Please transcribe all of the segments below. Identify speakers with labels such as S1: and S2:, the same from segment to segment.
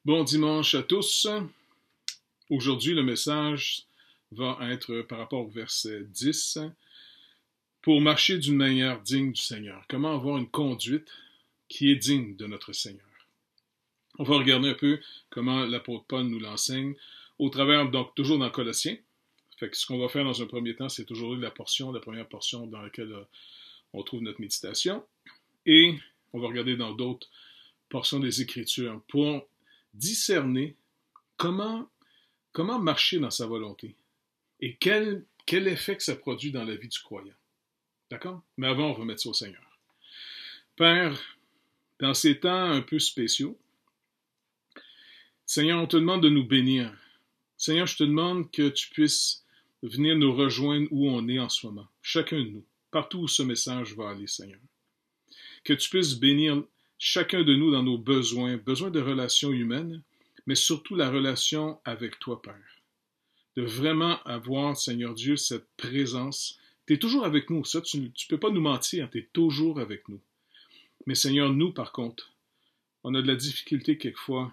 S1: Bon dimanche à tous. Aujourd'hui, le message va être par rapport au verset 10. Pour marcher d'une manière digne du Seigneur. Comment avoir une conduite qui est digne de notre Seigneur. On va regarder un peu comment l'apôtre Paul nous l'enseigne au travers, donc toujours dans Colossiens. Fait que ce qu'on va faire dans un premier temps, c'est toujours la première portion dans laquelle on trouve notre méditation. Et on va regarder dans d'autres portions des Écritures pour discerner comment marcher dans sa volonté et quel effet que ça produit dans la vie du croyant. D'accord? Mais avant, on va mettre ça au Seigneur. Père, dans ces temps un peu spéciaux, Seigneur, on te demande de nous bénir. Seigneur, je te demande que tu puisses venir nous rejoindre où on est en ce moment, chacun de nous, partout où ce message va aller, Seigneur. Que tu puisses bénir chacun de nous dans nos besoins de relations humaines, mais surtout la relation avec toi, Père. De vraiment avoir, Seigneur Dieu, cette présence. Tu es toujours avec nous, ça, tu ne peux pas nous mentir, tu es toujours avec nous. Mais Seigneur, nous, par contre, on a de la difficulté quelquefois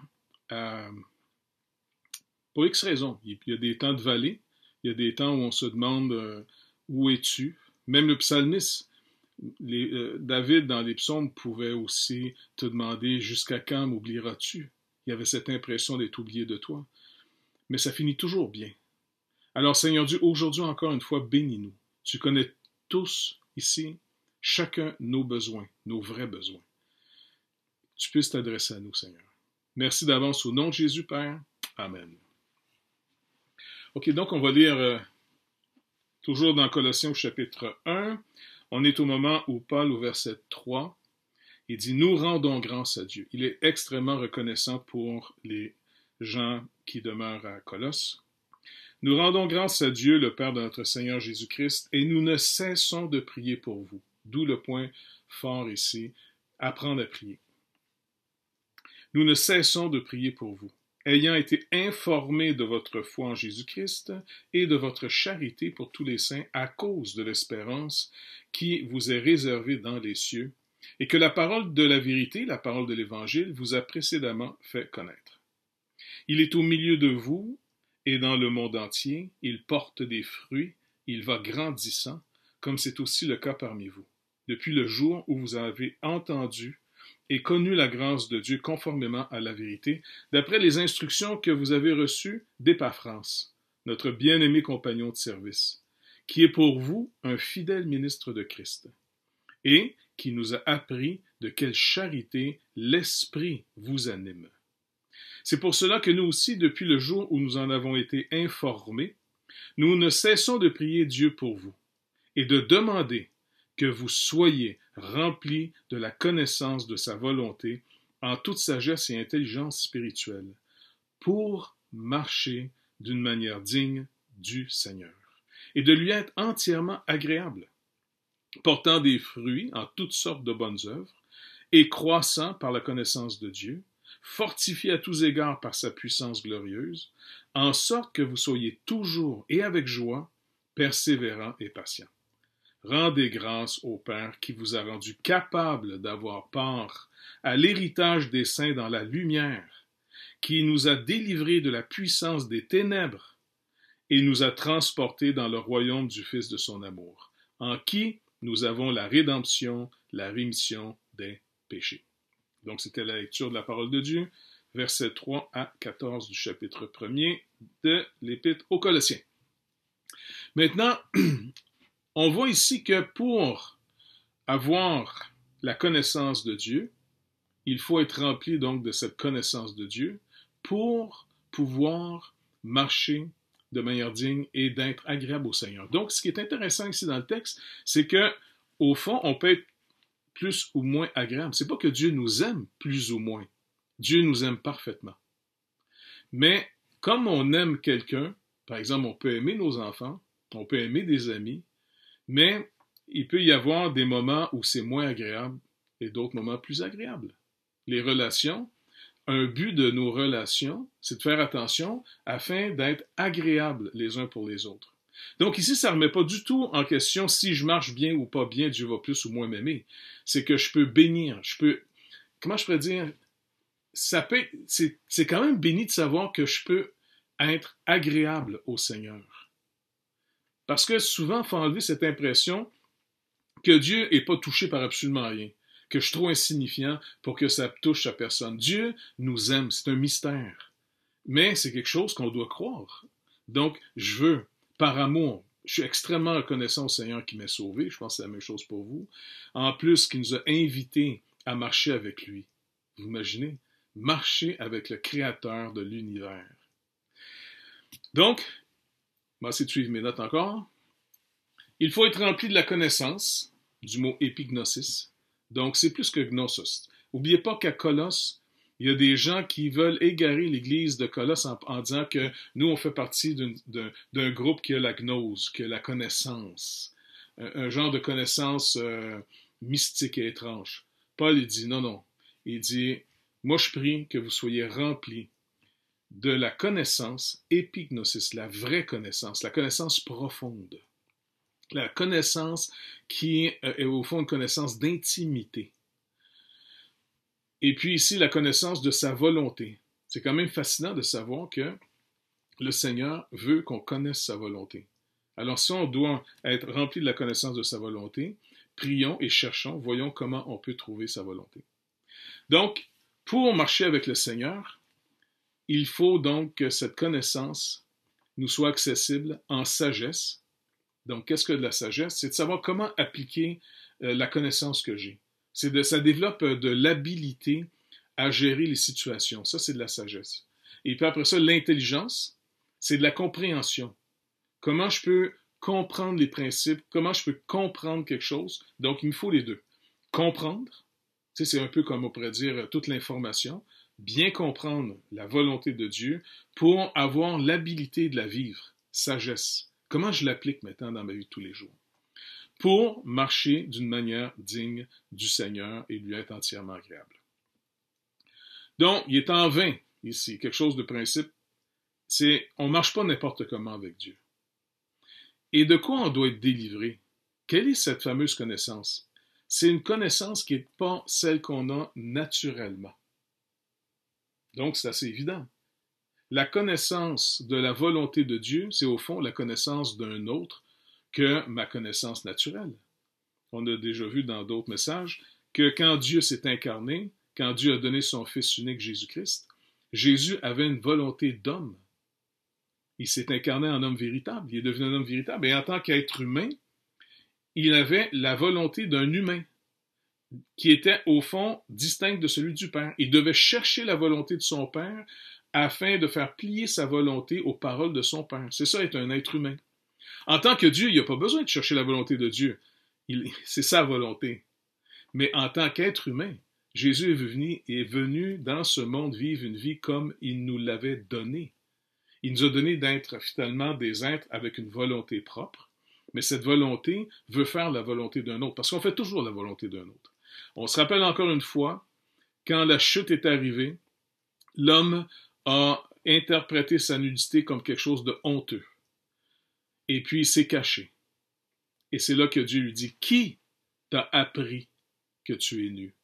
S1: pour X raisons. Il y a des temps de vallée, il y a des temps où on se demande où es-tu. Même le psalmiste, David, dans les psaumes, pouvait aussi te demander jusqu'à quand m'oublieras-tu? Il y avait cette impression d'être oublié de toi. Mais ça finit toujours bien. Alors, Seigneur Dieu, aujourd'hui, encore une fois, bénis-nous. Tu connais tous ici, chacun nos besoins, nos vrais besoins. Tu puisses t'adresser à nous, Seigneur. Merci d'avance au nom de Jésus, Père. Amen. OK, donc on va lire toujours dans Colossiens au chapitre 1. On est au moment où Paul, au verset 3, il dit « Nous rendons grâce à Dieu ». Il est extrêmement reconnaissant pour les gens qui demeurent à Colosse. Nous rendons grâce à Dieu, le Père de notre Seigneur Jésus-Christ, et nous ne cessons de prier pour vous. D'où le point fort ici, apprendre à prier. Nous ne cessons de prier pour vous, ayant été informés de votre foi en Jésus-Christ et de votre charité pour tous les saints à cause de l'espérance qui vous est réservée dans les cieux, et que la parole de la vérité, la parole de l'Évangile, vous a précédemment fait connaître. Il est au milieu de vous, et dans le monde entier, il porte des fruits, il va grandissant, comme c'est aussi le cas parmi vous, depuis le jour où vous avez entendu et connu la grâce de Dieu conformément à la vérité, d'après les instructions que vous avez reçues d'Épaphras, notre bien-aimé compagnon de service, qui est pour vous un fidèle ministre de Christ, et qui nous a appris de quelle charité l'Esprit vous anime. C'est pour cela que nous aussi, depuis le jour où nous en avons été informés, nous ne cessons de prier Dieu pour vous et de demander que vous soyez remplis de la connaissance de sa volonté en toute sagesse et intelligence spirituelle pour marcher d'une manière digne du Seigneur et de lui être entièrement agréable, portant des fruits en toutes sortes de bonnes œuvres et croissant par la connaissance de Dieu, fortifié à tous égards par sa puissance glorieuse, en sorte que vous soyez toujours et avec joie, persévérants et patients. Rendez grâce au Père qui vous a rendu capable d'avoir part à l'héritage des saints dans la lumière, qui nous a délivrés de la puissance des ténèbres et nous a transportés dans le royaume du Fils de son amour, en qui nous avons la rédemption, la rémission des péchés. Donc, c'était la lecture de la parole de Dieu, versets 3 à 14 du chapitre 1er de l'Épître aux Colossiens. Maintenant, on voit ici que pour avoir la connaissance de Dieu, il faut être rempli donc de cette connaissance de Dieu pour pouvoir marcher de manière digne et d'être agréable au Seigneur. Donc, ce qui est intéressant ici dans le texte, c'est que, au fond, on peut être plus ou moins agréable. C'est pas que Dieu nous aime plus ou moins. Dieu nous aime parfaitement. Mais comme on aime quelqu'un, par exemple, on peut aimer nos enfants, on peut aimer des amis, mais il peut y avoir des moments où c'est moins agréable et d'autres moments plus agréables. Les relations, un but de nos relations, c'est de faire attention afin d'être agréables les uns pour les autres. Donc ici, ça ne remet pas du tout en question si je marche bien ou pas bien, Dieu va plus ou moins m'aimer. C'est que je peux bénir, comment je pourrais dire, c'est quand même béni de savoir que je peux être agréable au Seigneur. Parce que souvent, il faut enlever cette impression que Dieu n'est pas touché par absolument rien, que je suis trop insignifiant pour que ça touche à personne. Dieu nous aime, c'est un mystère. Mais c'est quelque chose qu'on doit croire. Donc, je veux, par amour, je suis extrêmement reconnaissant au Seigneur qui m'a sauvé, je pense que c'est la même chose pour vous. En plus, qui nous a invités à marcher avec lui. Vous imaginez? Marcher avec le Créateur de l'univers. Donc, on va essayer de suivre mes notes encore. Il faut être rempli de la connaissance, du mot épignosis. Donc, c'est plus que gnosos. N'oubliez pas qu'à Colosse, il y a des gens qui veulent égarer l'église de Colosse en disant que nous, on fait partie d'un groupe qui a la gnose, qui a la connaissance, un genre de connaissance mystique et étrange. Paul, il dit non. Il dit, moi, je prie que vous soyez remplis de la connaissance épignosis, la vraie connaissance, la connaissance profonde. La connaissance qui est au fond une connaissance d'intimité. Et puis ici, la connaissance de sa volonté. C'est quand même fascinant de savoir que le Seigneur veut qu'on connaisse sa volonté. Alors si on doit être rempli de la connaissance de sa volonté, prions et cherchons, voyons comment on peut trouver sa volonté. Donc, pour marcher avec le Seigneur, il faut donc que cette connaissance nous soit accessible en sagesse. Donc, qu'est-ce que de la sagesse? C'est de savoir comment appliquer la connaissance que j'ai. Ça développe de l'habilité à gérer les situations. Ça, c'est de la sagesse. Et puis après ça, l'intelligence, c'est de la compréhension. Comment je peux comprendre les principes? Comment je peux comprendre quelque chose? Donc, il me faut les deux. Comprendre, c'est un peu comme on pourrait dire toute l'information. Bien comprendre la volonté de Dieu pour avoir l'habilité de la vivre. Sagesse. Comment je l'applique maintenant dans ma vie de tous les jours? Pour marcher d'une manière digne du Seigneur et lui être entièrement agréable. Donc, il est en vain, ici, quelque chose de principe, c'est on ne marche pas n'importe comment avec Dieu. Et de quoi on doit être délivré? Quelle est cette fameuse connaissance? C'est une connaissance qui n'est pas celle qu'on a naturellement. Donc, c'est assez évident. La connaissance de la volonté de Dieu, c'est au fond la connaissance d'un autre que ma connaissance naturelle. On a déjà vu dans d'autres messages que quand Dieu s'est incarné, quand Dieu a donné son Fils unique Jésus-Christ, Jésus avait une volonté d'homme. Il s'est incarné en homme véritable, il est devenu un homme véritable, et en tant qu'être humain, il avait la volonté d'un humain, qui était au fond distincte de celui du Père. Il devait chercher la volonté de son Père afin de faire plier sa volonté aux paroles de son Père. C'est ça, être un être humain. En tant que Dieu, il n'a pas besoin de chercher la volonté de Dieu. C'est sa volonté. Mais en tant qu'être humain, Jésus est venu dans ce monde vivre une vie comme il nous l'avait donné. Il nous a donné d'être finalement des êtres avec une volonté propre, mais cette volonté veut faire la volonté d'un autre, parce qu'on fait toujours la volonté d'un autre. On se rappelle encore une fois, quand la chute est arrivée, l'homme a interprété sa nudité comme quelque chose de honteux. Et puis il s'est caché. Et c'est là que Dieu lui dit, qui t'a appris que tu es nu?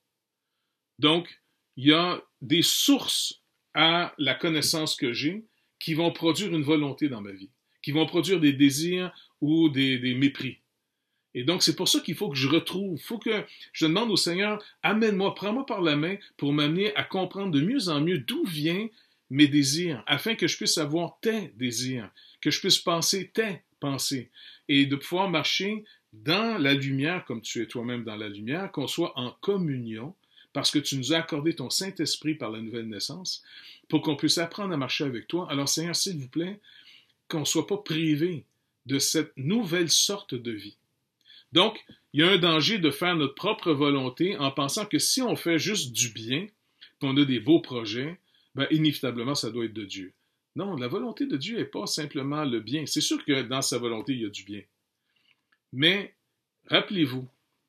S1: Donc, il y a des sources à la connaissance que j'ai qui vont produire une volonté dans ma vie, qui vont produire des désirs ou des mépris. Et donc, c'est pour ça qu'il faut que je retrouve, il faut que je demande au Seigneur, amène-moi, prends-moi par la main pour m'amener à comprendre de mieux en mieux d'où viennent mes désirs, afin que je puisse avoir tes désirs, que je puisse penser tes pensées, et de pouvoir marcher dans la lumière, comme tu es toi-même dans la lumière, qu'on soit en communion, parce que tu nous as accordé ton Saint-Esprit par la nouvelle naissance, pour qu'on puisse apprendre à marcher avec toi. Alors Seigneur, s'il vous plaît, qu'on ne soit pas privé de cette nouvelle sorte de vie. Donc, il y a un danger de faire notre propre volonté en pensant que si on fait juste du bien, qu'on a des beaux projets, ben, inévitablement, ça doit être de Dieu. Non, la volonté de Dieu n'est pas simplement le bien. C'est sûr que dans sa volonté, il y a du bien. Mais, rappelez-vous,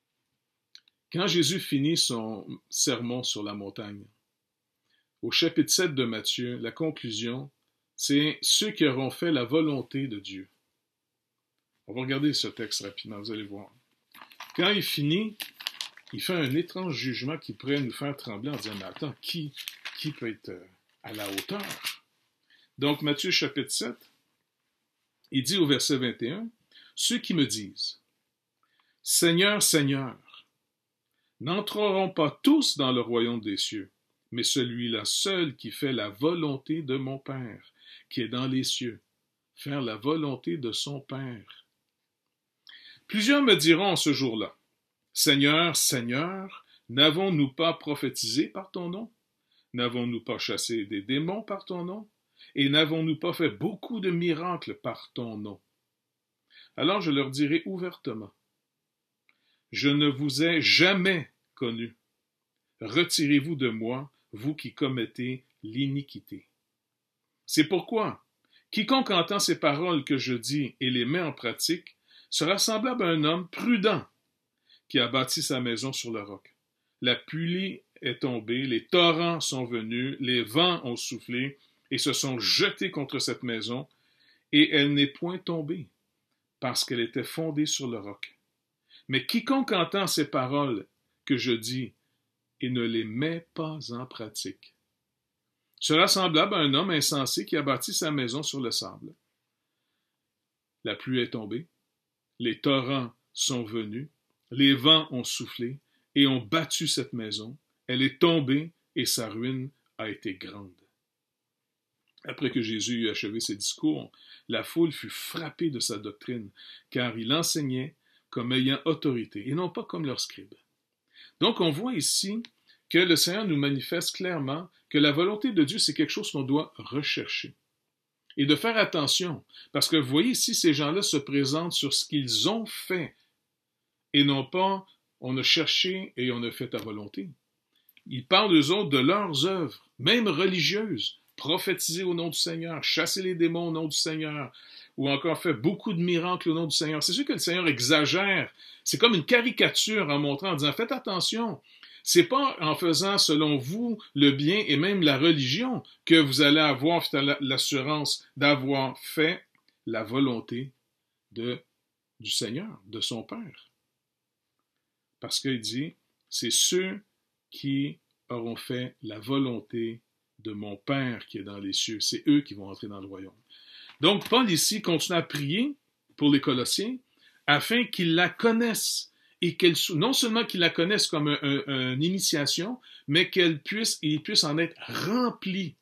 S1: quand Jésus finit son sermon sur la montagne, au chapitre 7 de Matthieu, la conclusion, c'est ceux qui auront fait la volonté de Dieu. On va regarder ce texte rapidement, vous allez voir. Quand il finit, il fait un étrange jugement qui pourrait nous faire trembler en disant, mais attends, qui qui peut être à la hauteur? Donc, Matthieu chapitre 7, il dit au verset 21, « Ceux qui me disent, Seigneur, Seigneur, n'entreront pas tous dans le royaume des cieux, mais celui-là seul qui fait la volonté de mon Père, qui est dans les cieux, faire la volonté de son Père. » Plusieurs me diront en ce jour-là, Seigneur, Seigneur, n'avons-nous pas prophétisé par ton nom? N'avons-nous pas chassé des démons par ton nom? Et n'avons-nous pas fait beaucoup de miracles par ton nom? Alors je leur dirai ouvertement, je ne vous ai jamais connu. Retirez-vous de moi, vous qui commettez l'iniquité. C'est pourquoi, quiconque entend ces paroles que je dis et les met en pratique, sera semblable à un homme prudent qui a bâti sa maison sur le roc. La pluie est tombée, les torrents sont venus, les vents ont soufflé et se sont jetés contre cette maison, et elle n'est point tombée, parce qu'elle était fondée sur le roc. Mais quiconque entend ces paroles que je dis et ne les met pas en pratique sera semblable à un homme insensé qui a bâti sa maison sur le sable. La pluie est tombée, les torrents sont venus, les vents ont soufflé et ont battu cette maison. Elle est tombée et sa ruine a été grande. Après que Jésus eut achevé ses discours, la foule fut frappée de sa doctrine, car il enseignait comme ayant autorité, et non pas comme leurs scribes. Donc on voit ici que le Seigneur nous manifeste clairement que la volonté de Dieu, c'est quelque chose qu'on doit rechercher. Et de faire attention, parce que vous voyez ici, ces gens-là se présentent sur ce qu'ils ont fait, et non pas on a cherché et on a fait ta volonté. Ils parlent eux autres de leurs œuvres, même religieuses, prophétiser au nom du Seigneur, chasser les démons au nom du Seigneur, ou encore fait beaucoup de miracles au nom du Seigneur. C'est sûr que le Seigneur exagère. C'est comme une caricature en montrant, en disant, faites attention. C'est pas en faisant, selon vous, le bien et même la religion que vous allez avoir l'assurance d'avoir fait la volonté du Seigneur, de son Père. Parce qu'il dit, c'est ceux qui auront fait la volonté de mon Père qui est dans les cieux. C'est eux qui vont entrer dans le royaume. Donc, Paul ici continue à prier pour les Colossiens afin qu'ils la connaissent et non seulement qu'ils la connaissent comme une initiation, mais qu'ils puissent en être remplis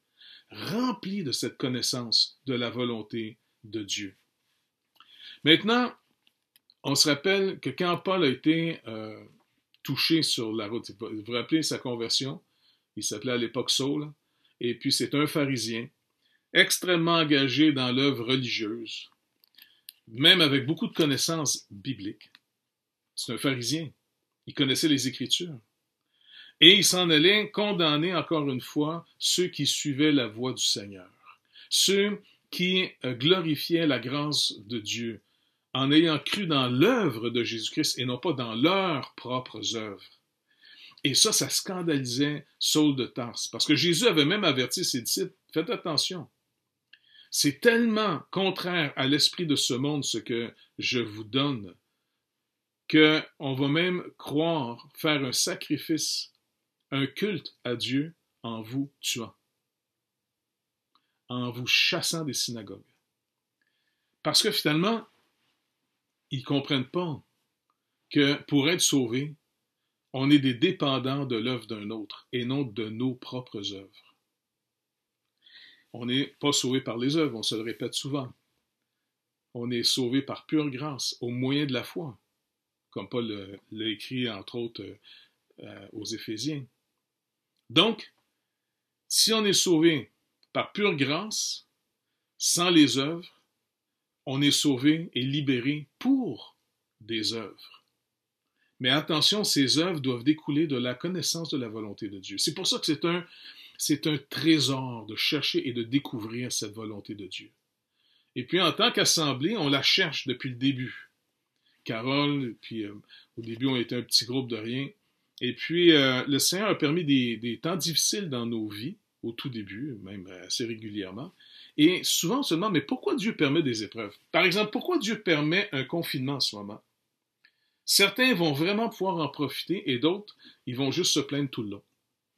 S1: de cette connaissance de la volonté de Dieu. Maintenant, on se rappelle que quand Paul a été touché sur la route, vous vous rappelez sa conversion, il s'appelait à l'époque Saul, et puis c'est un pharisien, extrêmement engagé dans l'œuvre religieuse, même avec beaucoup de connaissances bibliques. C'est un pharisien. Il connaissait les Écritures. Et il s'en allait condamner encore une fois ceux qui suivaient la voie du Seigneur, ceux qui glorifiaient la grâce de Dieu en ayant cru dans l'œuvre de Jésus-Christ et non pas dans leurs propres œuvres. Et ça scandalisait Saul de Tarse, parce que Jésus avait même averti ses disciples, faites attention. C'est tellement contraire à l'esprit de ce monde ce que je vous donne, qu'on va même croire faire un sacrifice, un culte à Dieu en vous tuant, en vous chassant des synagogues. Parce que finalement, ils ne comprennent pas que pour être sauvés, on est des dépendants de l'œuvre d'un autre et non de nos propres œuvres. On n'est pas sauvé par les œuvres, on se le répète souvent. On est sauvé par pure grâce, au moyen de la foi, comme Paul l'a écrit entre autres aux Éphésiens. Donc, si on est sauvé par pure grâce, sans les œuvres, on est sauvé et libéré pour des œuvres. Mais attention, ces œuvres doivent découler de la connaissance de la volonté de Dieu. C'est pour ça que c'est un trésor de chercher et de découvrir cette volonté de Dieu. Et puis en tant qu'assemblée, on la cherche depuis le début. Carole, puis au début, on était un petit groupe de rien. Et puis le Seigneur a permis des temps difficiles dans nos vies, au tout début, même assez régulièrement. Et souvent on se demande, mais pourquoi Dieu permet des épreuves? Par exemple, pourquoi Dieu permet un confinement en ce moment? Certains vont vraiment pouvoir en profiter et d'autres, ils vont juste se plaindre tout le long.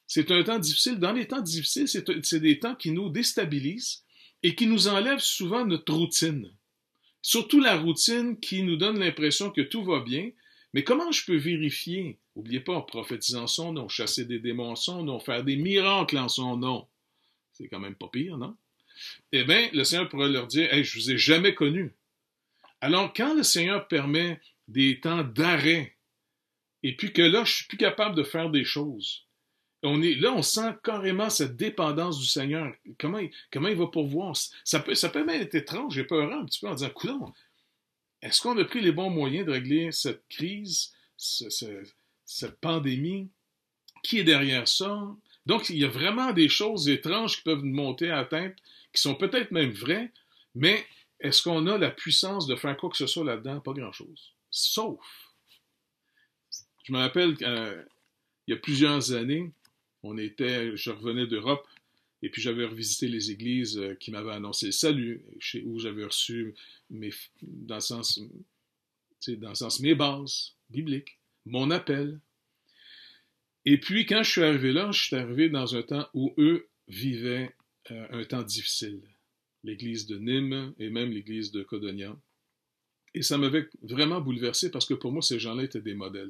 S1: C'est un temps difficile. Dans les temps difficiles, c'est des temps qui nous déstabilisent et qui nous enlèvent souvent notre routine. Surtout la routine qui nous donne l'impression que tout va bien. Mais comment je peux vérifier? N'oubliez pas, prophétiser en son nom, chasser des démons en son nom, faire des miracles en son nom. C'est quand même pas pire, non? Eh bien, le Seigneur pourrait leur dire, hey, je vous ai jamais connu. Alors, quand le Seigneur permet des temps d'arrêt, et puis que là, je suis plus capable de faire des choses, on sent carrément cette dépendance du Seigneur. Comment il va pourvoir? Ça peut même être étrange et peurant un petit peu en disant, coudonc, est-ce qu'on a pris les bons moyens de régler cette crise, cette pandémie? Qui est derrière ça? Donc, il y a vraiment des choses étranges qui peuvent nous monter à la tête, qui sont peut-être même vraies, mais est-ce qu'on a la puissance de faire quoi que ce soit là-dedans? Pas grand-chose. Sauf, je me rappelle il y a plusieurs années, je revenais d'Europe, et puis j'avais revisité les églises qui m'avaient annoncé le salut, où j'avais reçu dans le sens mes bases bibliques, mon appel. Et puis quand je suis arrivé là, je suis arrivé dans un temps où eux vivaient un temps difficile. L'église de Nîmes et même l'église de Codonia. Et ça m'avait vraiment bouleversé parce que pour moi, ces gens-là étaient des modèles.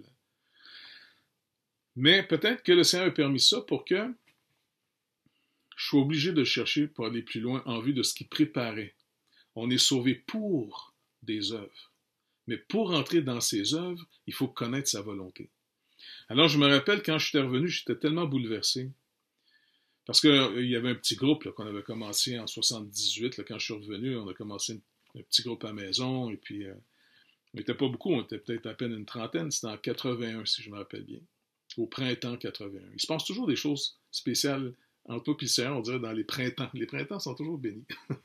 S1: Mais peut-être que le Seigneur a permis ça pour que je sois obligé de chercher pour aller plus loin en vue de ce qu'il préparait. On est sauvé pour des œuvres. Mais pour entrer dans ces œuvres, il faut connaître sa volonté. Alors je me rappelle quand je suis revenu, j'étais tellement bouleversé. Parce qu'il y avait un petit groupe là, qu'on avait commencé en 78, là, quand je suis revenu, on a commencé un petit groupe à la maison, et puis on n'était pas beaucoup, on était peut-être à peine une trentaine, c'était en 81 si je me rappelle bien. Au printemps 81. Il se passe toujours des choses spéciales entre toi et le Seigneur, on dirait dans les printemps. Les printemps sont toujours bénis.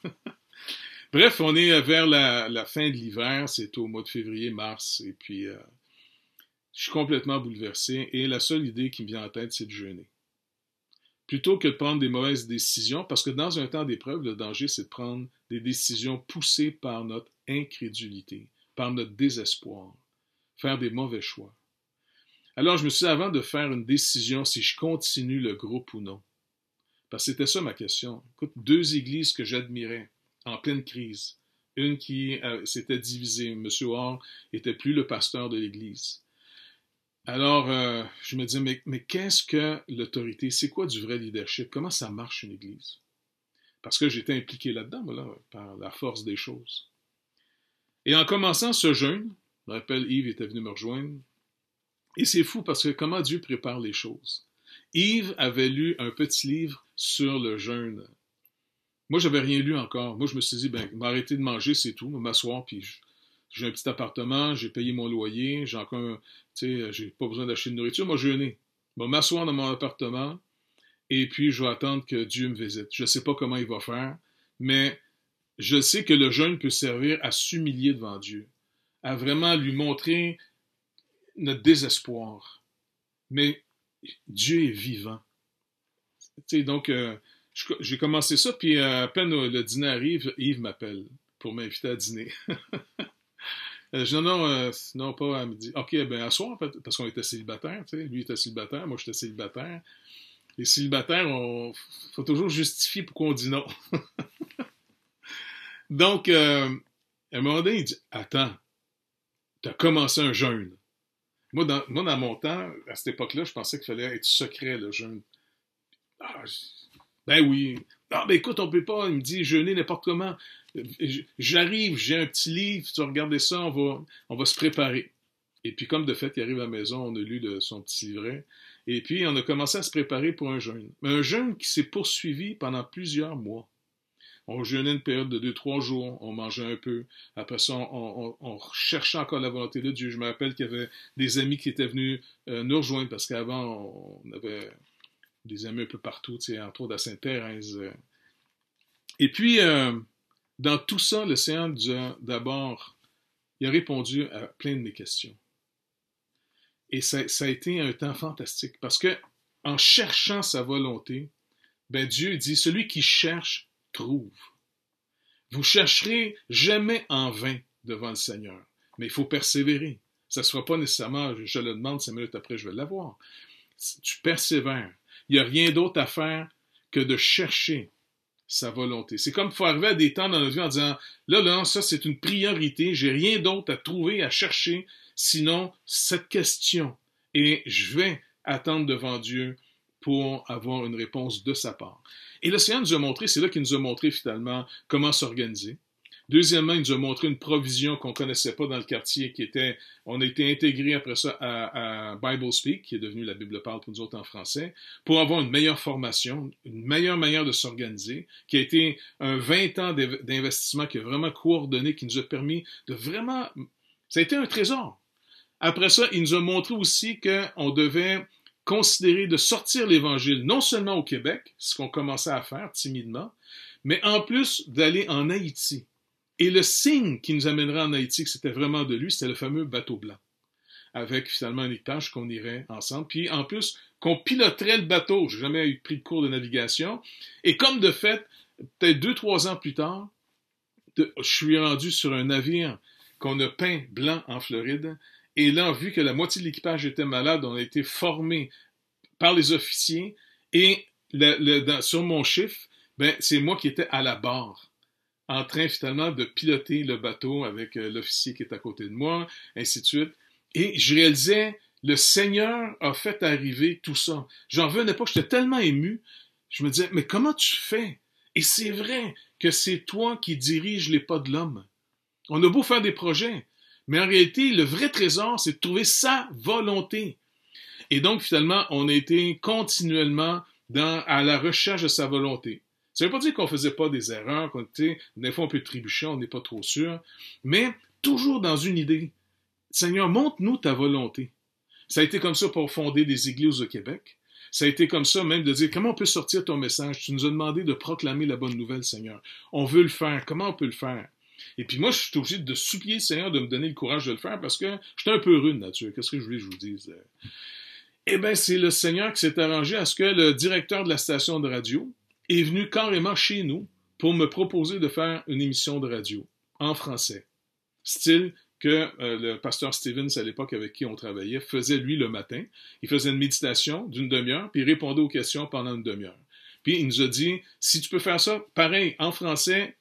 S1: Bref, on est vers la fin de l'hiver, c'est au mois de février, mars, et puis je suis complètement bouleversé, et la seule idée qui me vient en tête, c'est de jeûner. Plutôt que de prendre des mauvaises décisions, parce que dans un temps d'épreuve, le danger, c'est de prendre des décisions poussées par notre incrédulité, par notre désespoir, faire des mauvais choix. Alors, je me suis dit, avant de faire une décision, si je continue le groupe ou non. Parce que c'était ça ma question. Écoute, 2 églises que j'admirais, en pleine crise. Une qui s'était divisée. M. Orr n'était plus le pasteur de l'église. Alors, je me disais, mais qu'est-ce que l'autorité? C'est quoi du vrai leadership? Comment ça marche une église? Parce que j'étais impliqué là-dedans, moi, là, par la force des choses. Et en commençant ce jeûne, je me rappelle, Yves était venu me rejoindre, et c'est fou parce que comment Dieu prépare les choses. Yves avait lu un petit livre sur le jeûne. Moi, j'avais rien lu encore. Moi, je me suis dit, m'arrêter de manger, c'est tout, m'asseoir, puis j'ai un petit appartement, j'ai payé mon loyer, j'ai encore, j'ai pas besoin d'acheter de nourriture, moi, jeûner. Je vais m'asseoir dans mon appartement, et puis je vais attendre que Dieu me visite. Je ne sais pas comment il va faire, mais je sais que le jeûne peut servir à s'humilier devant Dieu, à vraiment lui montrer notre désespoir. Mais Dieu est vivant. Donc, j'ai commencé ça, puis à peine le dîner arrive, Yves m'appelle pour m'inviter à dîner. Je dis non, pas à midi. OK, à soir, parce qu'on était célibataires, lui était célibataire, moi j'étais célibataire. Les célibataires, faut toujours justifier pourquoi on dit non. Donc, à un moment donné, il dit, attends, t'as commencé un jeûne. Moi, dans mon temps, à cette époque-là, je pensais qu'il fallait être secret, le jeûne. Ben oui. Ah, écoute, on peut pas, il me dit, jeûner n'importe comment. J'arrive, j'ai un petit livre, tu vas regarder ça, on va se préparer. Et puis, comme de fait, il arrive à la maison, on a lu son petit livret. Et puis, on a commencé à se préparer pour un jeûne. Mais un jeûne qui s'est poursuivi pendant plusieurs mois. On jeûnait une période de 2-3 jours, on mangeait un peu. Après ça, on cherchait encore la volonté de Dieu. Je me rappelle qu'il y avait des amis qui étaient venus nous rejoindre, parce qu'avant, on avait des amis un peu partout, entre autres à Sainte-Thérèse. Et puis, dans tout ça, le Seigneur, d'abord, il a répondu à plein de mes questions. Et ça a été un temps fantastique, parce que en cherchant sa volonté, Dieu dit, celui qui cherche, trouve. Vous chercherez jamais en vain devant le Seigneur, mais il faut persévérer. Ça ne se fera pas nécessairement, je le demande 5 minutes après, je vais l'avoir. Tu persévères. Il n'y a rien d'autre à faire que de chercher sa volonté. C'est comme il faut arriver à des temps dans notre vie en disant, là, ça c'est une priorité, j'ai rien d'autre à trouver, à chercher, sinon cette question. Et je vais attendre devant Dieu pour avoir une réponse de sa part. Et le Seigneur nous a montré, c'est là qu'il nous a montré finalement comment s'organiser. Deuxièmement, il nous a montré une provision qu'on ne connaissait pas dans le quartier, on a été intégré après ça à Bible Speak, qui est devenu la Bible parle pour nous autres en français, pour avoir une meilleure formation, une meilleure manière de s'organiser, qui a été un 20 ans d'investissement qui a vraiment coordonné, qui nous a permis de vraiment... Ça a été un trésor. Après ça, il nous a montré aussi qu'on devait considérer de sortir l'Évangile, non seulement au Québec, ce qu'on commençait à faire timidement, mais en plus d'aller en Haïti. Et le signe qui nous amènerait en Haïti, que c'était vraiment de lui, c'était le fameux bateau blanc, avec finalement un équipage qu'on irait ensemble. Puis en plus, qu'on piloterait le bateau. Je n'ai jamais pris de cours de navigation. Et comme de fait, peut-être 2-3 ans plus tard, je suis rendu sur un navire qu'on a peint blanc en Floride. Et là, vu que la moitié de l'équipage était malade, on a été formé par les officiers. Et sur mon chiffre, c'est moi qui étais à la barre, en train finalement de piloter le bateau avec l'officier qui est à côté de moi, ainsi de suite. Et je réalisais, le Seigneur a fait arriver tout ça. J'en revenais pas, j'étais tellement ému. Je me disais, mais comment tu fais? Et c'est vrai que c'est toi qui diriges les pas de l'homme. On a beau faire des projets, mais en réalité, le vrai trésor, c'est de trouver sa volonté. Et donc, finalement, on a été continuellement à la recherche de sa volonté. Ça ne veut pas dire qu'on ne faisait pas des erreurs, des fois on peut trébucher, on n'est pas trop sûr, mais toujours dans une idée. Seigneur, montre-nous ta volonté. Ça a été comme ça pour fonder des églises au Québec. Ça a été comme ça même de dire, comment on peut sortir ton message? Tu nous as demandé de proclamer la bonne nouvelle, Seigneur. On veut le faire. Comment on peut le faire? Et puis moi, je suis obligé de supplier le Seigneur de me donner le courage de le faire parce que je suis un peu rude de nature. Qu'est-ce que je voulais que je vous dise? Eh bien, c'est le Seigneur qui s'est arrangé à ce que le directeur de la station de radio est venu carrément chez nous pour me proposer de faire une émission de radio en français. Style que le pasteur Stevens, à l'époque avec qui on travaillait, faisait lui le matin. Il faisait une méditation d'une demi-heure, puis il répondait aux questions pendant une demi-heure. Puis il nous a dit, si tu peux faire ça, pareil, en français,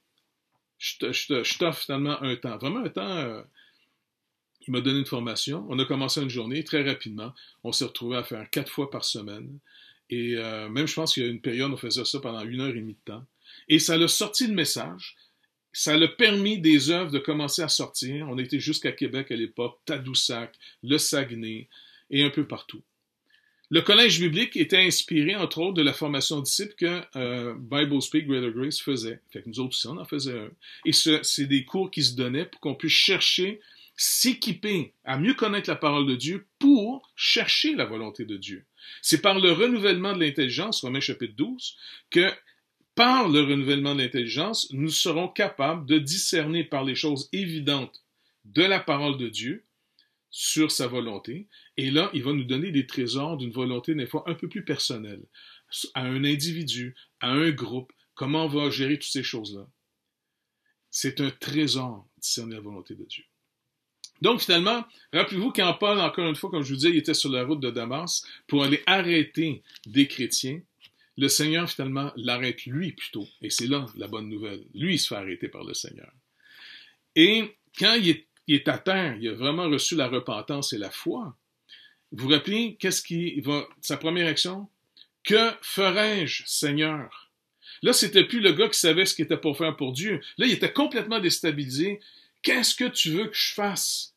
S1: je t'offre finalement un temps. Vraiment un temps... il m'a donné une formation. On a commencé une journée très rapidement. On s'est retrouvé à faire 4 fois par semaine. Et même, je pense qu'il y a une période, on faisait ça pendant 1h30 de temps. Et ça l'a sorti le message. Ça l'a permis des œuvres de commencer à sortir. On était jusqu'à Québec à l'époque, Tadoussac, le Saguenay et un peu partout. Le collège biblique était inspiré, entre autres, de la formation disciple que Bible Speak Greater Grace faisait. Fait que nous autres aussi, on en faisait un. Et c'est des cours qui se donnaient pour qu'on puisse chercher, s'équiper à mieux connaître la parole de Dieu pour chercher la volonté de Dieu. C'est par le renouvellement de l'intelligence, Romains chapitre 12, que par le renouvellement de l'intelligence, nous serons capables de discerner par les choses évidentes de la parole de Dieu sur sa volonté. Et là, il va nous donner des trésors d'une volonté des fois un peu plus personnelle, à un individu, à un groupe. Comment on va gérer toutes ces choses-là? C'est un trésor, discerner la volonté de Dieu. Donc, finalement, rappelez-vous quand Paul, encore une fois, comme je vous disais, il était sur la route de Damas pour aller arrêter des chrétiens. Le Seigneur, finalement, l'arrête lui plutôt. Et c'est là la bonne nouvelle. Lui, il se fait arrêter par le Seigneur. Et quand il est à terre, il a vraiment reçu la repentance et la foi. Vous vous rappelez, sa première action? Que ferai-je, Seigneur? Là, c'était plus le gars qui savait ce qu'il était pour faire pour Dieu. Là, il était complètement déstabilisé. Qu'est-ce que tu veux que je fasse?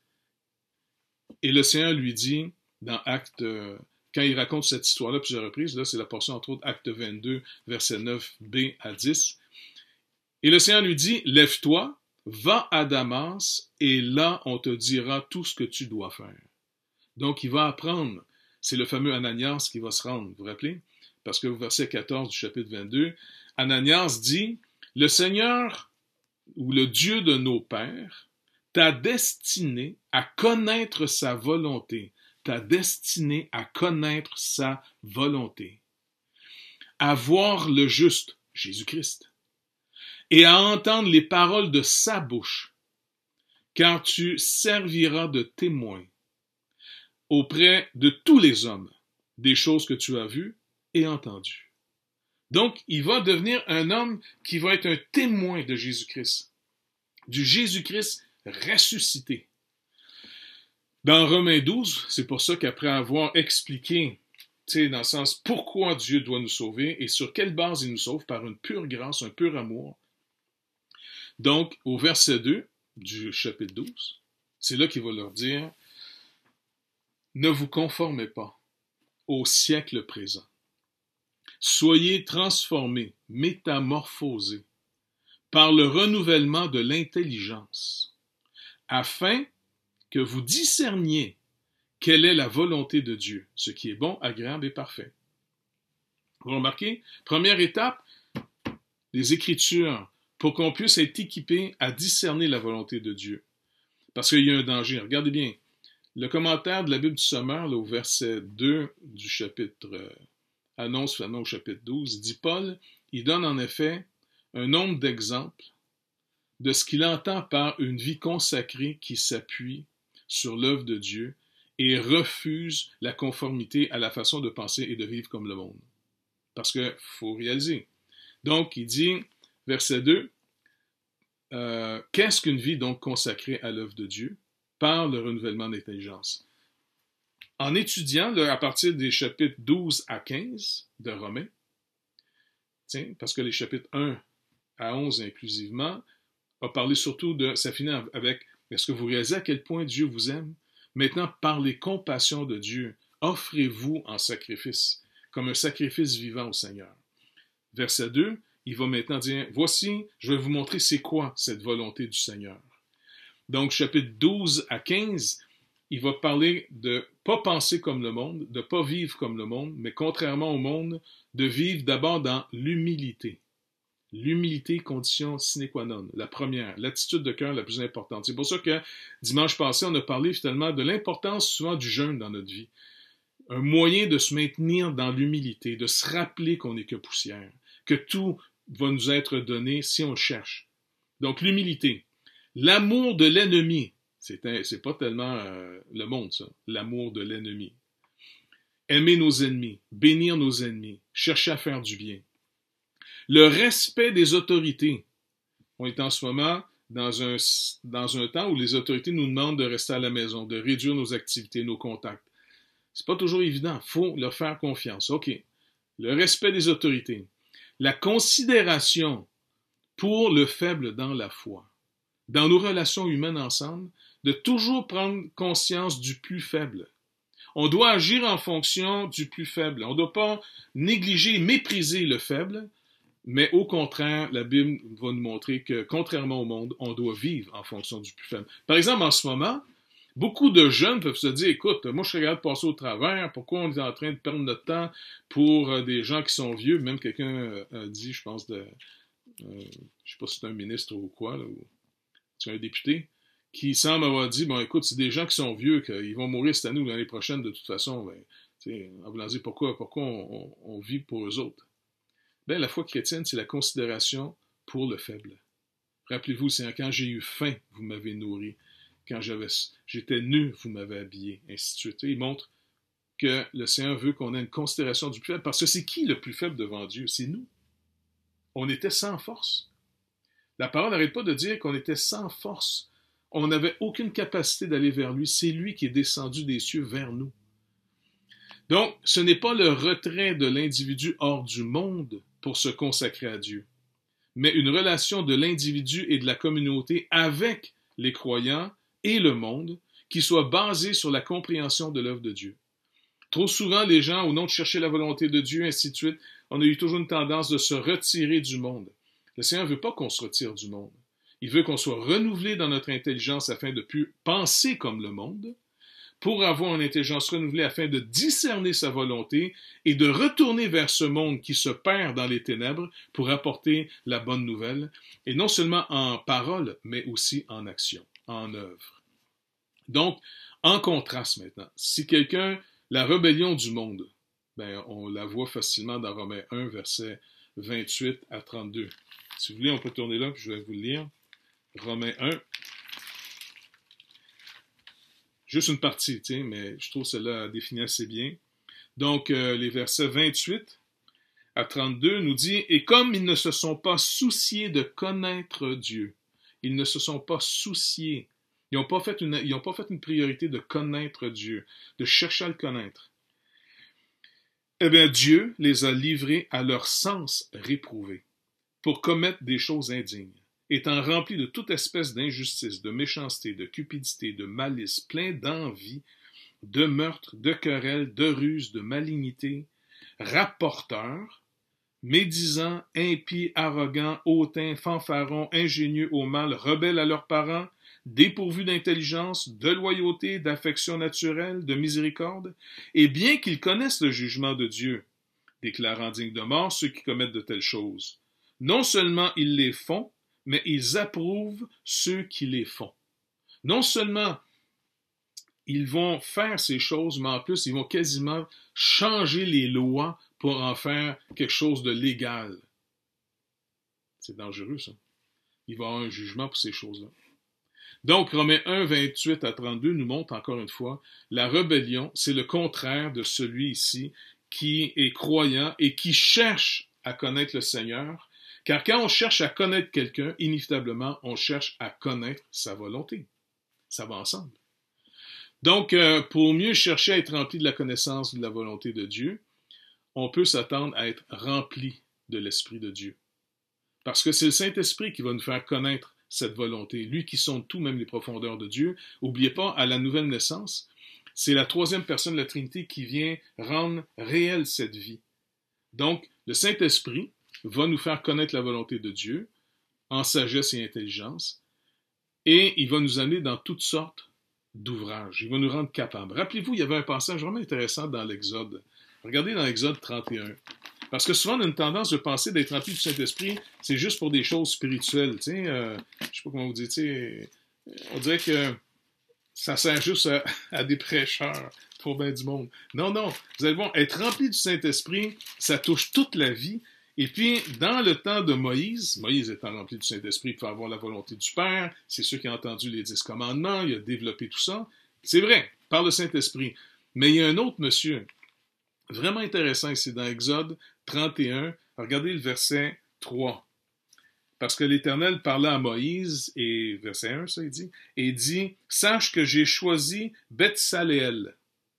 S1: Et le Seigneur lui dit, dans Acte, quand il raconte cette histoire-là plusieurs reprises, là c'est la portion entre autres Acte 22, versets 9b à 10, et le Seigneur lui dit, lève-toi, va à Damas, et là on te dira tout ce que tu dois faire. Donc il va apprendre, c'est le fameux Ananias qui va se rendre, vous vous rappelez? Parce que au verset 14 du chapitre 22, Ananias dit, le Seigneur ou le Dieu de nos pères t'a destiné à connaître sa volonté, t'a destiné à connaître sa volonté, à voir le juste, Jésus-Christ, et à entendre les paroles de sa bouche, car tu serviras de témoin auprès de tous les hommes des choses que tu as vues et entendu. Donc, il va devenir un homme qui va être un témoin de Jésus-Christ, du Jésus-Christ ressuscité. Dans Romains 12, c'est pour ça qu'après avoir expliqué, dans le sens pourquoi Dieu doit nous sauver et sur quelle base il nous sauve, par une pure grâce, un pur amour. Donc, au verset 2 du chapitre 12, c'est là qu'il va leur dire « Ne vous conformez pas au siècle présent. Soyez transformés, métamorphosés, par le renouvellement de l'intelligence, afin que vous discerniez quelle est la volonté de Dieu, ce qui est bon, agréable et parfait. » Vous remarquez, première étape, les Écritures, pour qu'on puisse être équipé à discerner la volonté de Dieu. Parce qu'il y a un danger. Regardez bien, le commentaire de la Bible du Sommeur, là, au verset 2 du chapitre annonce finalement au chapitre 12, dit Paul, il donne en effet un nombre d'exemples de ce qu'il entend par une vie consacrée qui s'appuie sur l'œuvre de Dieu et refuse la conformité à la façon de penser et de vivre comme le monde. Parce qu'il faut réaliser. Donc, il dit, verset 2, qu'est-ce qu'une vie donc consacrée à l'œuvre de Dieu par le renouvellement d'intelligence? En étudiant à partir des chapitres 12 à 15 de Romains, parce que les chapitres 1 à 11 inclusivement, a parlé surtout de, ça finit avec, est-ce que vous réalisez à quel point Dieu vous aime? Maintenant, par les compassions de Dieu, offrez-vous en sacrifice, comme un sacrifice vivant au Seigneur. Verset 2, il va maintenant dire, voici, je vais vous montrer c'est quoi cette volonté du Seigneur. Donc, chapitre 12 à 15, il va parler de ne pas penser comme le monde, de ne pas vivre comme le monde, mais contrairement au monde, de vivre d'abord dans l'humilité. L'humilité, condition sine qua non, la première, l'attitude de cœur la plus importante. C'est pour ça que dimanche passé, on a parlé finalement de l'importance souvent du jeûne dans notre vie. Un moyen de se maintenir dans l'humilité, de se rappeler qu'on n'est que poussière, que tout va nous être donné si on le cherche. Donc l'humilité. L'amour de l'ennemi, c'est pas tellement le monde ça, l'amour de l'ennemi. Aimer nos ennemis, bénir nos ennemis, chercher à faire du bien. Le respect des autorités. On est en ce moment dans un temps où les autorités nous demandent de rester à la maison, de réduire nos activités, nos contacts. C'est pas toujours évident. Il faut leur faire confiance. OK. Le respect des autorités. La considération pour le faible dans la foi. Dans nos relations humaines ensemble, de toujours prendre conscience du plus faible. On doit agir en fonction du plus faible. On ne doit pas négliger, mépriser le faible, mais au contraire, la Bible va nous montrer que, contrairement au monde, on doit vivre en fonction du plus faible. Par exemple, en ce moment, beaucoup de jeunes peuvent se dire, écoute, moi je suis capable de passer au travers, pourquoi on est en train de perdre notre temps pour des gens qui sont vieux, même quelqu'un a dit, je pense, je ne sais pas si c'est un ministre ou quoi, là, ou c'est un député, qui semble avoir dit, bon écoute, c'est des gens qui sont vieux, qu'ils vont mourir cette année ou l'année prochaine de toute façon, en voulant dire pourquoi on vit pour eux autres. Ben, la foi chrétienne, c'est la considération pour le faible. Rappelez-vous, c'est quand j'ai eu faim, vous m'avez nourri. Quand j'étais nu, vous m'avez habillé, ainsi de suite. Et il montre que le Seigneur veut qu'on ait une considération du plus faible, parce que c'est qui le plus faible devant Dieu? C'est nous. On était sans force. La parole n'arrête pas de dire qu'on était sans force. On n'avait aucune capacité d'aller vers lui. C'est lui qui est descendu des cieux vers nous. Donc, ce n'est pas le retrait de l'individu hors du monde pour se consacrer à Dieu, mais une relation de l'individu et de la communauté avec les croyants et le monde qui soit basée sur la compréhension de l'œuvre de Dieu. Trop souvent, les gens, au nom de chercher la volonté de Dieu, ainsi de suite, on a eu toujours une tendance de se retirer du monde. Le Seigneur ne veut pas qu'on se retire du monde. Il veut qu'on soit renouvelé dans notre intelligence afin de plus penser comme le monde, pour avoir une intelligence renouvelée afin de discerner sa volonté et de retourner vers ce monde qui se perd dans les ténèbres pour apporter la bonne nouvelle, et non seulement en parole, mais aussi en action, en œuvre. Donc, en contraste maintenant, si la rébellion du monde, ben, on la voit facilement dans Romains 1, versets 28 à 32. Si vous voulez, on peut tourner là, puis je vais vous le lire. Romains 1. Juste une partie, mais je trouve celle-là définit assez bien. Donc, les versets 28 à 32 nous dit « Et comme ils ne se sont pas souciés de connaître Dieu, ils ne se sont pas souciés, ils n'ont pas fait une priorité de connaître Dieu, de chercher à le connaître. Eh bien, Dieu les a livrés à leur sens réprouvé pour commettre des choses indignes, étant remplis de toute espèce d'injustice, de méchanceté, de cupidité, de malice, pleins d'envie, de meurtre, de querelles, de ruse, de malignité, rapporteurs, médisants, impies, arrogants, hautains, fanfarons, ingénieux au mal, rebelles à leurs parents, dépourvus d'intelligence, de loyauté, d'affection naturelle, de miséricorde, et bien qu'ils connaissent le jugement de Dieu, déclarant dignes de mort ceux qui commettent de telles choses. Non seulement ils les font, mais ils approuvent ceux qui les font. Non seulement ils vont faire ces choses, mais en plus, ils vont quasiment changer les lois pour en faire quelque chose de légal. C'est dangereux, ça. Il va y avoir un jugement pour ces choses-là. Donc, Romains 1, 28 à 32 nous montre encore une fois, la rébellion, c'est le contraire de celui ici qui est croyant et qui cherche à connaître le Seigneur, car quand on cherche à connaître quelqu'un, inévitablement, on cherche à connaître sa volonté. Ça va ensemble. Donc, pour mieux chercher à être rempli de la connaissance de la volonté de Dieu, on peut s'attendre à être rempli de l'Esprit de Dieu. Parce que c'est le Saint-Esprit qui va nous faire connaître cette volonté. Lui qui sonde tout, même les profondeurs de Dieu. N'oubliez pas, à la nouvelle naissance, c'est la troisième personne de la Trinité qui vient rendre réelle cette vie. Donc, le Saint-Esprit va nous faire connaître la volonté de Dieu en sagesse et intelligence, et il va nous amener dans toutes sortes d'ouvrages. Il va nous rendre capables. Rappelez-vous, il y avait un passage vraiment intéressant dans l'Exode. Regardez dans l'Exode 31. Parce que souvent, on a une tendance de penser d'être rempli du Saint-Esprit, c'est juste pour des choses spirituelles. Je ne sais pas comment vous dire. On dirait que ça sert juste à des prêcheurs pour bien du monde. Non, vous allez voir, être rempli du Saint-Esprit, ça touche toute la vie. Et puis, dans le temps de Moïse étant rempli du Saint-Esprit pour avoir la volonté du Père, c'est sûr qu'il a entendu les 10 commandements, il a développé tout ça. C'est vrai, par le Saint-Esprit. Mais il y a un autre monsieur, vraiment intéressant ici, dans Exode 31, regardez le verset 3. Parce que l'Éternel parla à Moïse, et verset 1, ça, il dit, « Sache que j'ai choisi Bethsaléel,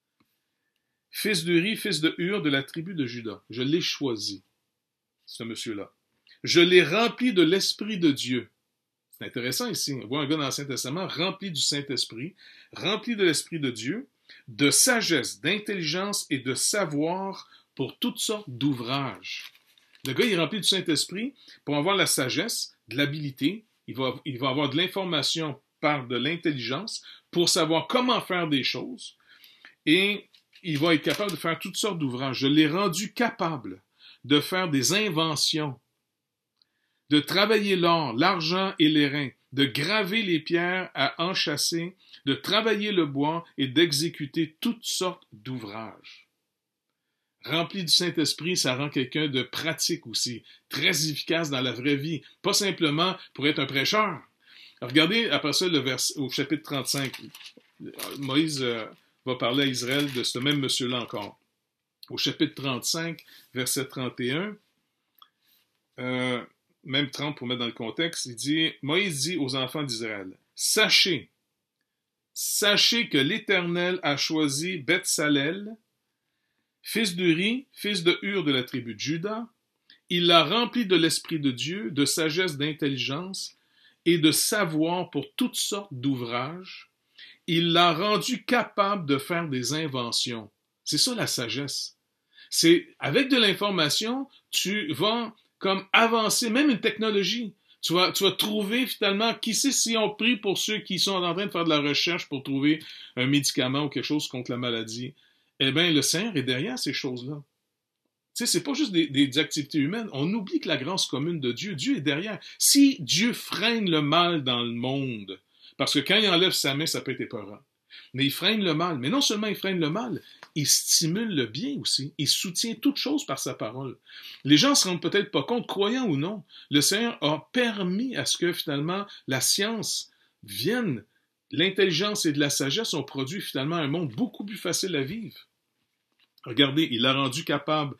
S1: fils d'Uri, fils de Hur, de la tribu de Juda. Je l'ai choisi. » Ce monsieur-là. Je l'ai rempli de l'Esprit de Dieu. C'est intéressant ici. On voit un gars dans l'Ancien Testament rempli du Saint-Esprit, rempli de l'Esprit de Dieu, de sagesse, d'intelligence et de savoir pour toutes sortes d'ouvrages. Le gars, il est rempli du Saint-Esprit pour avoir la sagesse, de l'habilité, il va avoir de l'information par de l'intelligence pour savoir comment faire des choses et il va être capable de faire toutes sortes d'ouvrages. Je l'ai rendu capable de faire des inventions, de travailler l'or, l'argent et l'airain, de graver les pierres à enchâsser, de travailler le bois et d'exécuter toutes sortes d'ouvrages. Rempli du Saint-Esprit, ça rend quelqu'un de pratique aussi, très efficace dans la vraie vie, pas simplement pour être un prêcheur. Regardez après ça le verset au chapitre 35. Moïse va parler à Israël de ce même monsieur-là encore. Au chapitre 35, verset 31, même 30 pour mettre dans le contexte, il dit, Moïse dit aux enfants d'Israël, sachez que l'Éternel a choisi Bethsalel, fils d'Uri, fils de Hur de la tribu de Juda, il l'a rempli de l'Esprit de Dieu, de sagesse, d'intelligence et de savoir pour toutes sortes d'ouvrages. Il l'a rendu capable de faire des inventions. C'est ça la sagesse. C'est avec de l'information, tu vas comme avancer, même une technologie. Tu vas trouver finalement, qui sait si on prie pour ceux qui sont en train de faire de la recherche pour trouver un médicament ou quelque chose contre la maladie. Eh bien, le Seigneur est derrière ces choses-là. Tu sais, c'est pas juste des activités humaines. On oublie que la grâce commune de Dieu, Dieu est derrière. Si Dieu freine le mal dans le monde, parce que quand il enlève sa main, ça peut être épeurant. Mais il freine le mal. Mais non seulement il freine le mal, il stimule le bien aussi. Il soutient toute chose par sa parole. Les gens ne se rendent peut-être pas compte, croyants ou non, le Seigneur a permis à ce que finalement la science vienne, l'intelligence et de la sagesse ont produit finalement un monde beaucoup plus facile à vivre. Regardez, il l'a rendu capable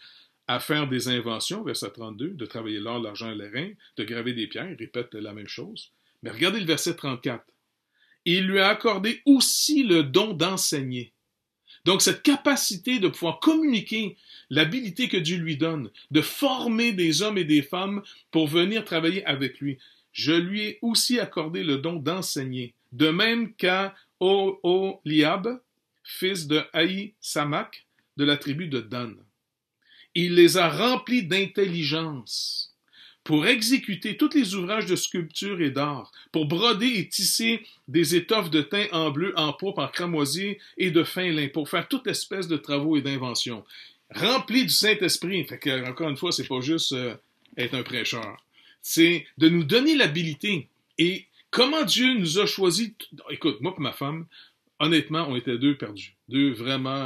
S1: à faire des inventions, verset 32, de travailler l'or, l'argent et l'airain, de graver des pierres, il répète la même chose. Mais regardez le verset 34. Il lui a accordé aussi le don d'enseigner. Donc cette capacité de pouvoir communiquer l'habilité que Dieu lui donne, de former des hommes et des femmes pour venir travailler avec lui. Je lui ai aussi accordé le don d'enseigner, de même qu'à Oholiab, fils de Ahisamach, de la tribu de Dan. Il les a remplis d'intelligence pour exécuter tous les ouvrages de sculpture et d'art, pour broder et tisser des étoffes de teint en bleu, en pourpre, en cramoisi et de fin lin, pour faire toute espèce de travaux et d'inventions. Remplis du Saint-Esprit. Fait que, encore une fois, c'est pas juste être un prêcheur. C'est de nous donner l'habilité. Et comment Dieu nous a choisis. Écoute, moi et ma femme, honnêtement, on était deux perdus. Deux vraiment...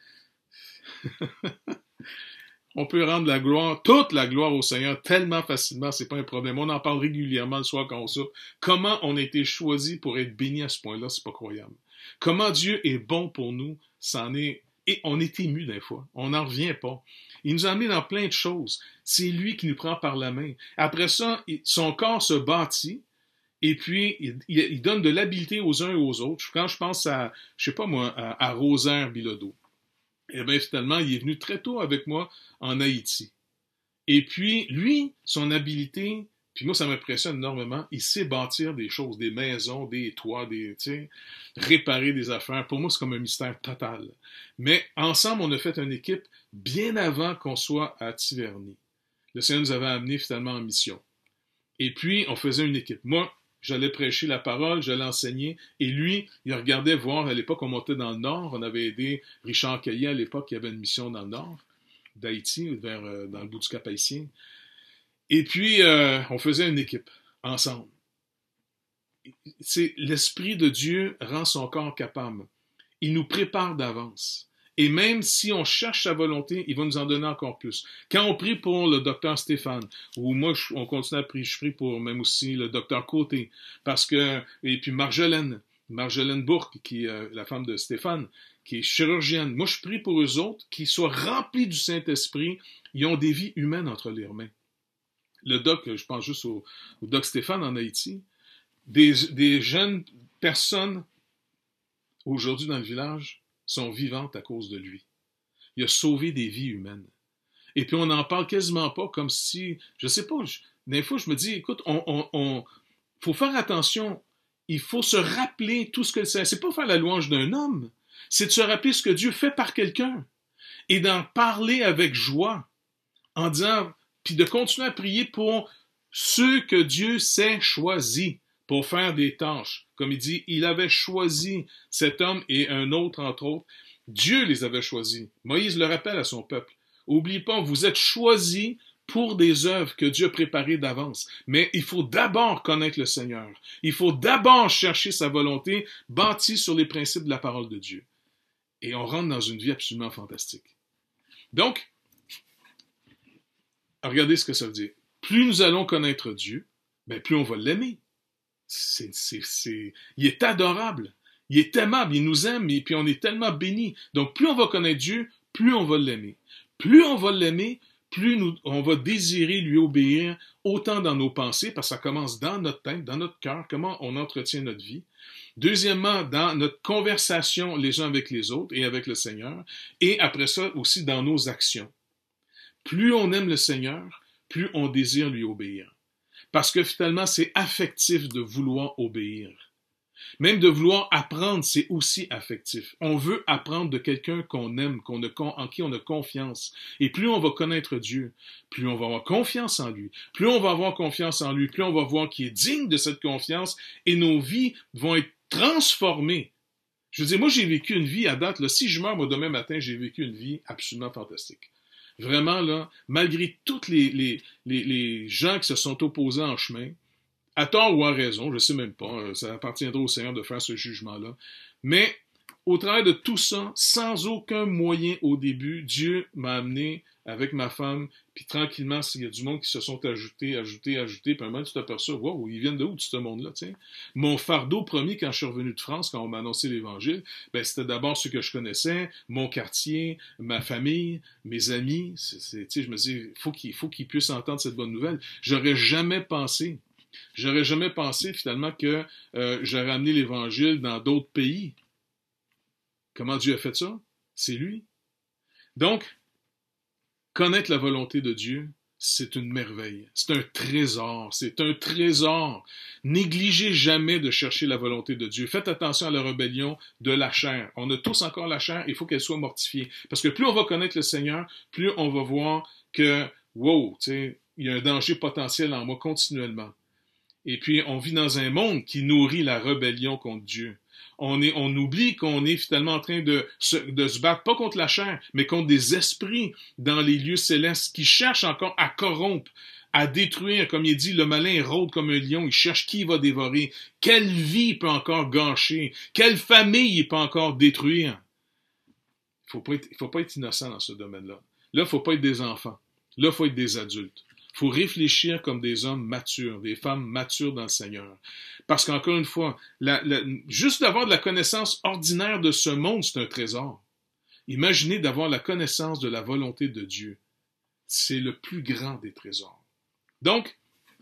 S1: On peut rendre la gloire, toute la gloire au Seigneur tellement facilement, c'est pas un problème. On en parle régulièrement le soir quand on soupe. Comment on a été choisi pour être béni à ce point-là, c'est pas croyable. Comment Dieu est bon pour nous, c'en est... Et on est ému des fois, on n'en revient pas. Il nous a mis dans plein de choses. C'est lui qui nous prend par la main. Après ça, son corps se bâtit, et puis il donne de l'habileté aux uns et aux autres. Quand je pense à, je sais pas moi, à Rosaire Bilodeau, eh bien, finalement, il est venu très tôt avec moi en Haïti. Et puis, lui, son habileté, puis moi, ça m'impressionne énormément, il sait bâtir des choses, des maisons, des toits, tu sais, réparer des affaires. Pour moi, c'est comme un mystère total. Mais ensemble, on a fait une équipe bien avant qu'on soit à Tiverny. Le Seigneur nous avait amenés finalement en mission. Et puis, on faisait une équipe. Moi, j'allais prêcher la parole, j'allais enseigner, et lui, il regardait voir, à l'époque, on montait dans le nord, on avait aidé Richard Caillé à l'époque, qui avait une mission dans le nord d'Haïti, dans le bout du Cap haïtien. Et puis, on faisait une équipe, ensemble. L'Esprit de Dieu rend son corps capable. Il nous prépare d'avance. Et même si on cherche sa volonté, il va nous en donner encore plus. Quand on prie pour le docteur Stéphane, ou moi, on continue à prier, je prie pour même aussi le docteur Côté, parce que, et puis Marjolaine Bourque, qui est la femme de Stéphane, qui est chirurgienne. Moi, je prie pour eux autres, qu'ils soient remplis du Saint-Esprit. Ils ont des vies humaines entre leurs mains. Le doc, je pense juste au doc Stéphane en Haïti, des jeunes personnes, aujourd'hui dans le village, sont vivantes à cause de lui. Il a sauvé des vies humaines. Et puis on n'en parle quasiment pas comme si, je sais pas, des fois je me dis, écoute, faut faire attention, il faut se rappeler tout ce que c'est pas faire la louange d'un homme, c'est de se rappeler ce que Dieu fait par quelqu'un et d'en parler avec joie, en disant, puis de continuer à prier pour ceux que Dieu s'est choisis pour faire des tâches. Comme il dit, il avait choisi cet homme et un autre, entre autres. Dieu les avait choisis. Moïse le rappelle à son peuple. N'oubliez pas, vous êtes choisis pour des œuvres que Dieu a préparées d'avance. Mais il faut d'abord connaître le Seigneur. Il faut d'abord chercher sa volonté, bâtie sur les principes de la parole de Dieu. Et on rentre dans une vie absolument fantastique. Donc, regardez ce que ça veut dire. Plus nous allons connaître Dieu, ben plus on va l'aimer. Il est adorable, il est aimable, il nous aime, et puis on est tellement béni. Donc plus on va connaître Dieu, plus on va l'aimer. Plus on va l'aimer, plus on va désirer lui obéir, autant dans nos pensées, parce que ça commence dans notre tête, dans notre cœur, comment on entretient notre vie. Deuxièmement, dans notre conversation les uns avec les autres et avec le Seigneur, et après ça aussi dans nos actions. Plus on aime le Seigneur, plus on désire lui obéir. Parce que finalement, c'est affectif de vouloir obéir. Même de vouloir apprendre, c'est aussi affectif. On veut apprendre de quelqu'un qu'on aime, en qui on a confiance. Et plus on va connaître Dieu, plus on va avoir confiance en lui. Plus on va avoir confiance en lui, plus on va voir qu'il est digne de cette confiance et nos vies vont être transformées. Je veux dire, moi, j'ai vécu une vie à date, là, si je meurs, moi, demain matin, j'ai vécu une vie absolument fantastique. Vraiment, là, malgré tous les gens qui se sont opposés en chemin, à tort ou à raison, je ne sais même pas, ça appartiendra au Seigneur de faire ce jugement-là, mais au travers de tout ça, sans aucun moyen au début, Dieu m'a amené avec ma femme, puis tranquillement, il y a du monde qui se sont ajoutés, puis à un moment, tu t'aperçois, wow, ils viennent de où, tout ce monde-là, tu sais? Mon fardeau premier, quand je suis revenu de France, quand on m'a annoncé l'Évangile, ben, c'était d'abord ceux que je connaissais, mon quartier, ma famille, mes amis, tu sais, je me dis, faut qu'ils puissent entendre cette bonne nouvelle. J'aurais jamais pensé, finalement, que j'aurais amené l'Évangile dans d'autres pays. Comment Dieu a fait ça? C'est lui. Donc, connaître la volonté de Dieu, c'est une merveille. C'est un trésor. C'est un trésor. Négligez jamais de chercher la volonté de Dieu. Faites attention à la rébellion de la chair. On a tous encore la chair, il faut qu'elle soit mortifiée. Parce que plus on va connaître le Seigneur, plus on va voir que, wow, tu sais, il y a un danger potentiel en moi continuellement. Et puis, on vit dans un monde qui nourrit la rébellion contre Dieu. On oublie qu'on est finalement en train de se battre, pas contre la chair, mais contre des esprits dans les lieux célestes qui cherchent encore à corrompre, à détruire. Comme il dit, le malin rôde comme un lion, il cherche qui va dévorer. Quelle vie il peut encore gâcher? Quelle famille il peut encore détruire? Il faut pas être innocent dans ce domaine-là. Là, il faut pas être des enfants. Là, il faut être des adultes. Il faut réfléchir comme des hommes matures, des femmes matures dans le Seigneur. Parce qu'encore une fois, juste d'avoir de la connaissance ordinaire de ce monde, c'est un trésor. Imaginez d'avoir la connaissance de la volonté de Dieu. C'est le plus grand des trésors. Donc,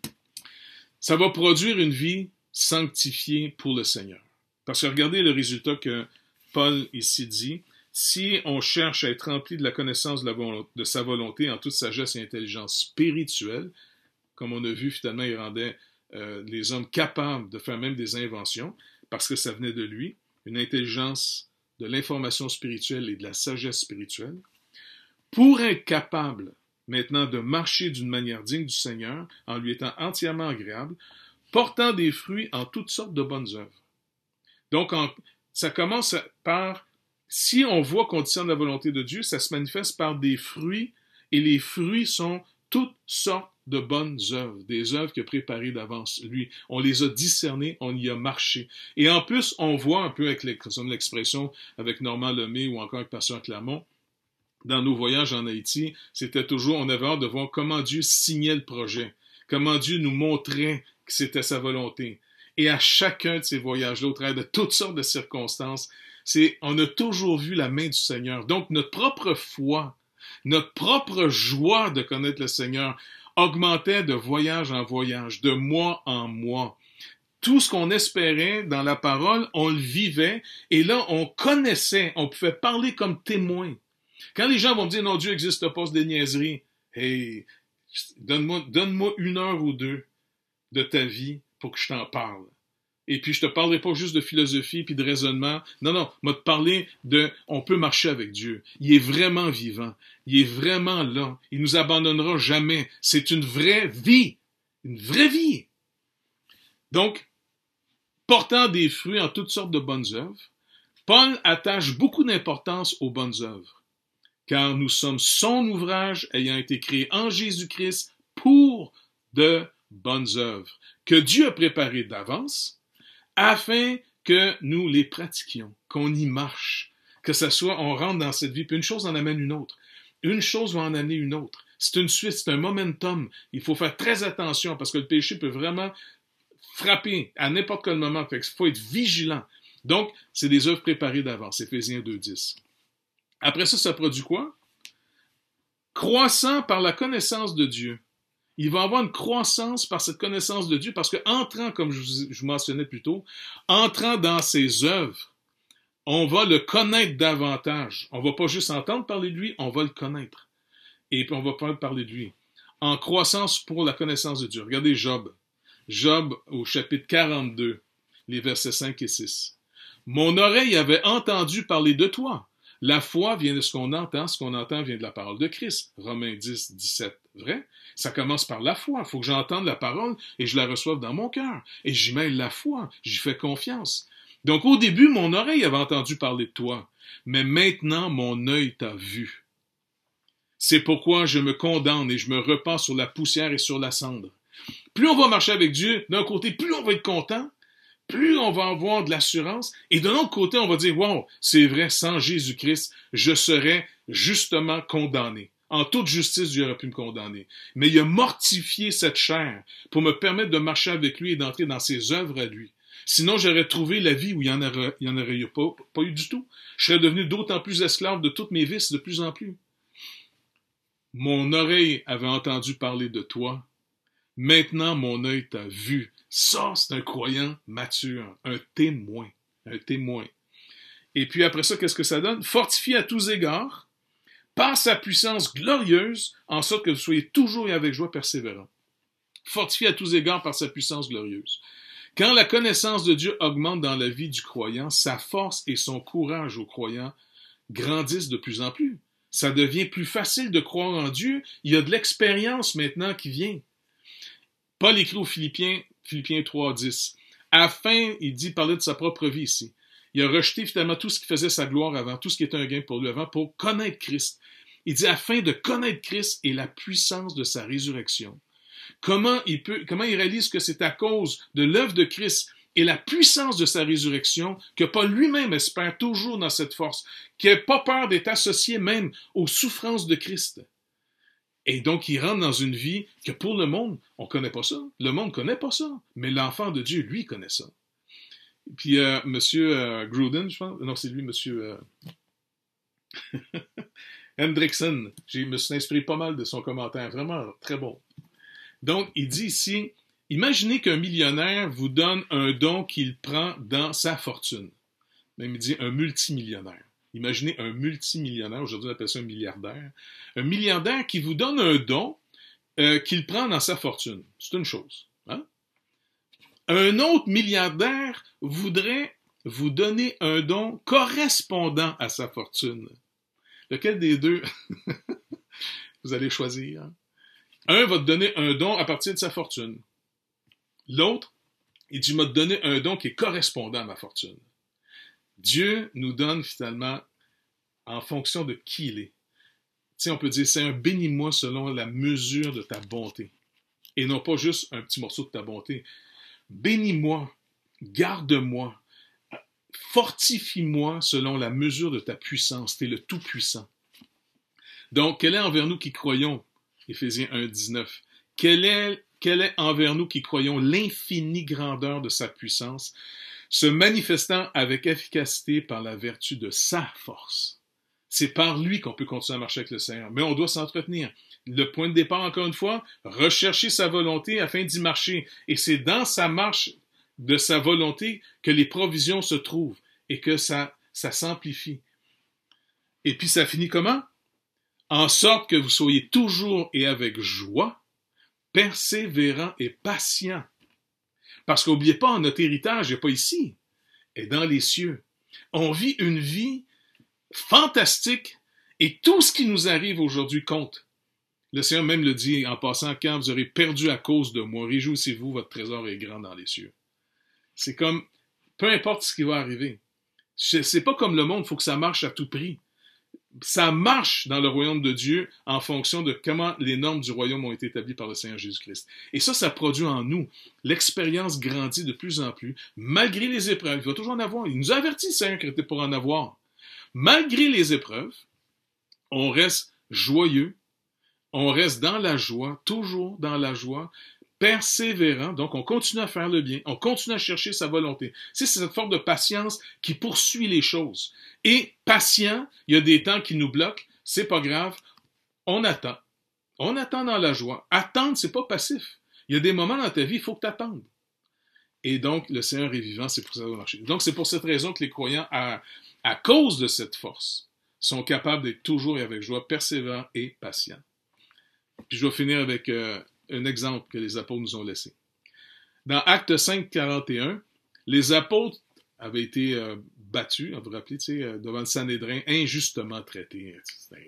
S1: ça va produire une vie sanctifiée pour le Seigneur. Parce que regardez le résultat que Paul ici dit. Si on cherche à être rempli de la connaissance de sa volonté en toute sagesse et intelligence spirituelle, comme on a vu finalement, il rendait les hommes capables de faire même des inventions, parce que ça venait de lui, une intelligence de l'information spirituelle et de la sagesse spirituelle, pour être capable maintenant de marcher d'une manière digne du Seigneur, en lui étant entièrement agréable, portant des fruits en toutes sortes de bonnes œuvres. Donc, ça commence par... Si on voit qu'on discerne la volonté de Dieu, ça se manifeste par des fruits, et les fruits sont toutes sortes de bonnes œuvres, des œuvres qu'il a préparées d'avance. Lui, on les a discernées, on y a marché. Et en plus, on voit un peu avec l'expression avec Normand Lemay ou encore avec Pasteur Clermont, dans nos voyages en Haïti, c'était toujours, on avait hâte de voir comment Dieu signait le projet, comment Dieu nous montrait que c'était sa volonté. Et à chacun de ces voyages-là, au travers de toutes sortes de circonstances, on a toujours vu la main du Seigneur. Donc, notre propre foi, notre propre joie de connaître le Seigneur augmentait de voyage en voyage, de mois en mois. Tout ce qu'on espérait dans la parole, on le vivait, et là, on connaissait, on pouvait parler comme témoin. Quand les gens vont me dire « Non, Dieu n'existe pas, c'est des niaiseries », hey, donne-moi 1 heure ou 2 de ta vie pour que je t'en parle. Et puis, je te parlerai pas juste de philosophie puis de raisonnement. Non, je vais te parler on peut marcher avec Dieu. Il est vraiment vivant. Il est vraiment là. Il nous abandonnera jamais. C'est une vraie vie. Une vraie vie. Donc, portant des fruits en toutes sortes de bonnes œuvres, Paul attache beaucoup d'importance aux bonnes œuvres. Car nous sommes son ouvrage ayant été créé en Jésus-Christ pour de bonnes œuvres que Dieu a préparées d'avance afin que nous les pratiquions, qu'on y marche, que ça soit, on rentre dans cette vie, puis une chose en amène une autre. Une chose va en amener une autre. C'est une suite, c'est un momentum. Il faut faire très attention parce que le péché peut vraiment frapper à n'importe quel moment. Il faut être vigilant. Donc, c'est des œuvres préparées d'avance, Éphésiens 2:10. Après ça, ça produit quoi? Croissant par la connaissance de Dieu. Il va avoir une croissance par cette connaissance de Dieu parce que entrant, comme je mentionnais plus tôt, entrant dans ses œuvres, on va le connaître davantage. On ne va pas juste entendre parler de lui, on va le connaître. Et puis on va parler de lui. En croissance pour la connaissance de Dieu. Regardez Job. Job au chapitre 42, les versets 5 et 6. Mon oreille avait entendu parler de toi. La foi vient de ce qu'on entend vient de la parole de Christ. Romains 10, 17. Vrai? Ça commence par la foi. Il faut que j'entende la parole et je la reçoive dans mon cœur. Et j'y mêle la foi. J'y fais confiance. Donc au début, mon oreille avait entendu parler de toi. Mais maintenant, mon œil t'a vu. C'est pourquoi je me condamne et je me repens sur la poussière et sur la cendre. Plus on va marcher avec Dieu, d'un côté, plus on va être content, plus on va avoir de l'assurance. Et de l'autre côté, on va dire, wow, c'est vrai, sans Jésus-Christ, je serais justement condamné. En toute justice, Dieu aurait pu me condamner. Mais il a mortifié cette chair pour me permettre de marcher avec lui et d'entrer dans ses œuvres à lui. Sinon, j'aurais trouvé la vie où il y en aurait eu pas eu du tout. Je serais devenu d'autant plus esclave de tous mes vices de plus en plus. Mon oreille avait entendu parler de toi. Maintenant, mon œil t'a vu. Ça, c'est un croyant mature, un témoin. Un témoin. Et puis après ça, qu'est-ce que ça donne? Fortifié à tous égards, par sa puissance glorieuse, en sorte que vous soyez toujours et avec joie persévérants. Fortifié à tous égards par sa puissance glorieuse. Quand la connaissance de Dieu augmente dans la vie du croyant, sa force et son courage au croyant grandissent de plus en plus. Ça devient plus facile de croire en Dieu. Il y a de l'expérience maintenant qui vient. Paul écrit aux Philippiens 3:10. Afin, il parlait de sa propre vie ici. Il a rejeté finalement tout ce qui faisait sa gloire avant, tout ce qui était un gain pour lui avant, pour connaître Christ. Il dit afin de connaître Christ et la puissance de sa résurrection. Comment il réalise que c'est à cause de l'œuvre de Christ et la puissance de sa résurrection que Paul lui-même espère toujours dans cette force, qu'il n'a pas peur d'être associé même aux souffrances de Christ. Et donc, il rentre dans une vie que pour le monde, on ne connaît pas ça. Le monde ne connaît pas ça. Mais l'enfant de Dieu, lui, connaît ça. Puis, Monsieur Gruden, je pense. Non, c'est lui, Monsieur Hendrickson. Je me suis inspiré pas mal de son commentaire. Vraiment très bon. Donc, il dit ici, imaginez qu'un millionnaire vous donne un don qu'il prend dans sa fortune. Même il dit un multimillionnaire. Imaginez un multimillionnaire, aujourd'hui on appelle ça un milliardaire. Un milliardaire qui vous donne un don qu'il prend dans sa fortune. C'est une chose. Hein? Un autre milliardaire voudrait vous donner un don correspondant à sa fortune. Lequel des deux vous allez choisir? Hein? Un va te donner un don à partir de sa fortune. L'autre, il dit, m'a donné un don qui est correspondant à ma fortune. Dieu nous donne finalement en fonction de qui il est. Tu sais, on peut dire, c'est un bénis-moi selon la mesure de ta bonté. Et non pas juste un petit morceau de ta bonté. Bénis-moi, garde-moi, fortifie-moi selon la mesure de ta puissance. Tu es le Tout-Puissant. Donc, quel est envers nous qui croyons, Éphésiens 1:19, quel est envers nous qui croyons l'infinie grandeur de sa puissance, se manifestant avec efficacité par la vertu de sa force. C'est par lui qu'on peut continuer à marcher avec le Seigneur. Mais on doit s'entretenir. Le point de départ, encore une fois, rechercher sa volonté afin d'y marcher. Et c'est dans sa marche de sa volonté que les provisions se trouvent et que ça s'amplifie. Et puis ça finit comment? En sorte que vous soyez toujours et avec joie, persévérant et patient. Parce qu'oubliez pas, notre héritage n'est pas ici, est dans les cieux. On vit une vie fantastique et tout ce qui nous arrive aujourd'hui compte. Le Seigneur même le dit en passant, quand vous aurez perdu à cause de moi, réjouissez-vous, votre trésor est grand dans les cieux. C'est comme, peu importe ce qui va arriver. C'est pas comme le monde, il faut que ça marche à tout prix. Ça marche dans le royaume de Dieu en fonction de comment les normes du royaume ont été établies par le Seigneur Jésus-Christ. Et ça produit en nous. L'expérience grandit de plus en plus, malgré les épreuves. Il va toujours en avoir. Il nous a averti, le Seigneur, qu'il était pour en avoir. Malgré les épreuves, on reste joyeux, on reste dans la joie, toujours dans la joie, persévérant, donc on continue à faire le bien, on continue à chercher sa volonté. C'est cette forme de patience qui poursuit les choses. Et patient, il y a des temps qui nous bloquent, c'est pas grave, on attend. On attend dans la joie. Attendre, c'est pas passif. Il y a des moments dans ta vie, il faut que tu attendes. Et donc, le Seigneur est vivant, c'est pour ça que ça va marcher. Donc, c'est pour cette raison que les croyants, à cause de cette force, sont capables d'être toujours et avec joie, persévérants et patients. Puis je vais finir avec un exemple que les apôtres nous ont laissé. Dans Actes 5, 41, les apôtres avaient été battus, vous vous rappelez, devant le Sanhédrin, injustement traités.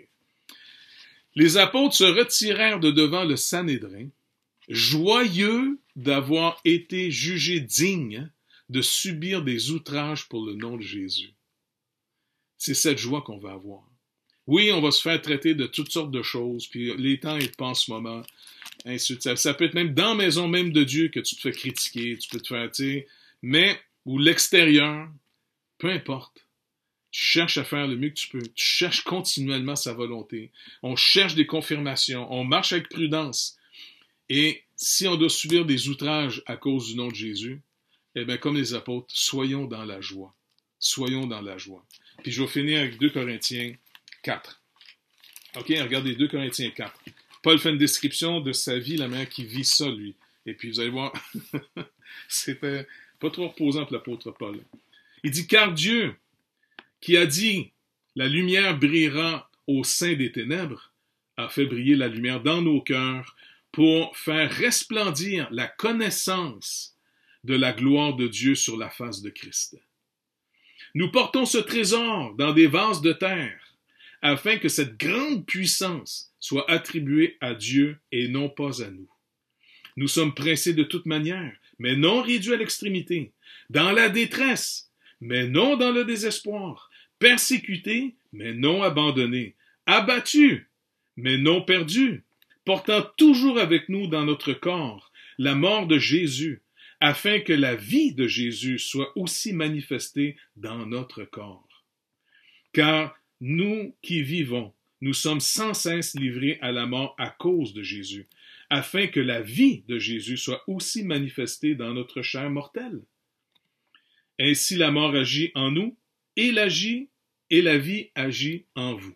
S1: Les apôtres se retirèrent de devant le Sanhédrin, joyeux d'avoir été jugés dignes de subir des outrages pour le nom de Jésus. C'est cette joie qu'on va avoir. Oui, on va se faire traiter de toutes sortes de choses, puis les temps n'est pas en ce moment. Ça peut être même dans la maison même de Dieu que tu te fais critiquer, tu peux te faire, mais ou l'extérieur, peu importe. Tu cherches à faire le mieux que tu peux. Tu cherches continuellement sa volonté. On cherche des confirmations. On marche avec prudence. Et si on doit subir des outrages à cause du nom de Jésus, eh bien, comme les apôtres, soyons dans la joie. Soyons dans la joie. Puis je vais finir avec 2 Corinthiens 4. OK, regardez 2 Corinthiens 4. Paul fait une description de sa vie, la manière qu'il vit ça, lui. Et puis vous allez voir, c'était pas trop reposant pour l'apôtre Paul. Il dit, car Dieu, qui a dit, la lumière brillera au sein des ténèbres, a fait briller la lumière dans nos cœurs pour faire resplendir la connaissance de la gloire de Dieu sur la face de Christ. Nous portons ce trésor dans des vases de terre, afin que cette grande puissance soit attribuée à Dieu et non pas à nous. Nous sommes pressés de toute manière, mais non réduits à l'extrémité, dans la détresse, mais non dans le désespoir, persécutés, mais non abandonnés, abattus, mais non perdus, portant toujours avec nous dans notre corps la mort de Jésus, afin que la vie de Jésus soit aussi manifestée dans notre corps. Car nous qui vivons, nous sommes sans cesse livrés à la mort à cause de Jésus, afin que la vie de Jésus soit aussi manifestée dans notre chair mortelle. Ainsi la mort agit en nous, et la vie agit en vous.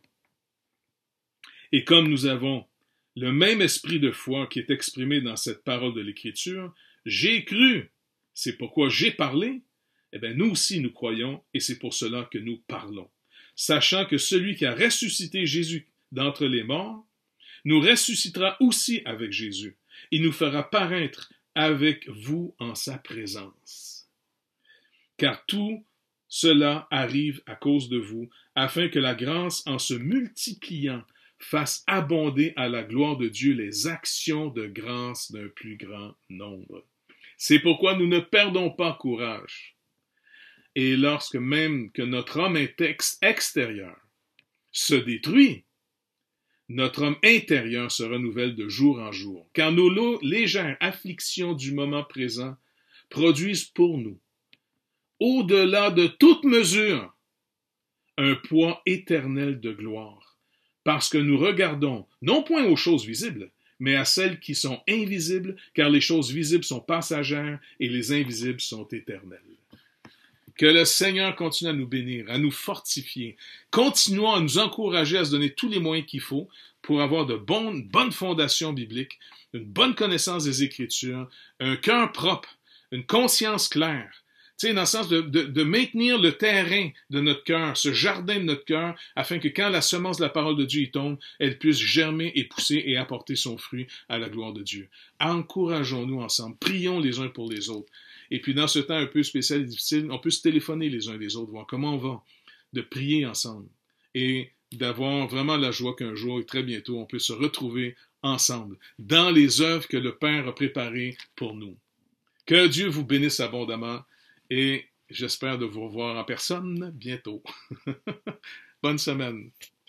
S1: Et comme nous avons le même esprit de foi qui est exprimé dans cette parole de l'Écriture, j'ai cru, c'est pourquoi j'ai parlé, eh bien nous aussi nous croyons, et c'est pour cela que nous parlons. Sachant que celui qui a ressuscité Jésus d'entre les morts, nous ressuscitera aussi avec Jésus, et nous fera paraître avec vous en sa présence. Car tout cela arrive à cause de vous, afin que la grâce, en se multipliant, fasse abonder à la gloire de Dieu les actions de grâce d'un plus grand nombre. C'est pourquoi nous ne perdons pas courage. Et lorsque même que notre homme extérieur se détruit, notre homme intérieur se renouvelle de jour en jour, car nos légères afflictions du moment présent produisent pour nous, au-delà de toute mesure, un poids éternel de gloire, parce que nous regardons non point aux choses visibles, mais à celles qui sont invisibles, car les choses visibles sont passagères et les invisibles sont éternelles. Que le Seigneur continue à nous bénir, à nous fortifier. Continuons à nous encourager à se donner tous les moyens qu'il faut pour avoir de bonnes fondations bibliques, une bonne connaissance des Écritures, un cœur propre, une conscience claire. Tu sais, dans le sens de maintenir le terrain de notre cœur, ce jardin de notre cœur, afin que quand la semence de la parole de Dieu y tombe, elle puisse germer et pousser et apporter son fruit à la gloire de Dieu. Encourageons-nous ensemble, prions les uns pour les autres. Et puis dans ce temps un peu spécial et difficile, on peut se téléphoner les uns les autres, voir comment on va, de prier ensemble et d'avoir vraiment la joie qu'un jour et très bientôt on peut se retrouver ensemble dans les œuvres que le Père a préparées pour nous. Que Dieu vous bénisse abondamment. Et j'espère de vous revoir en personne bientôt. Bonne semaine.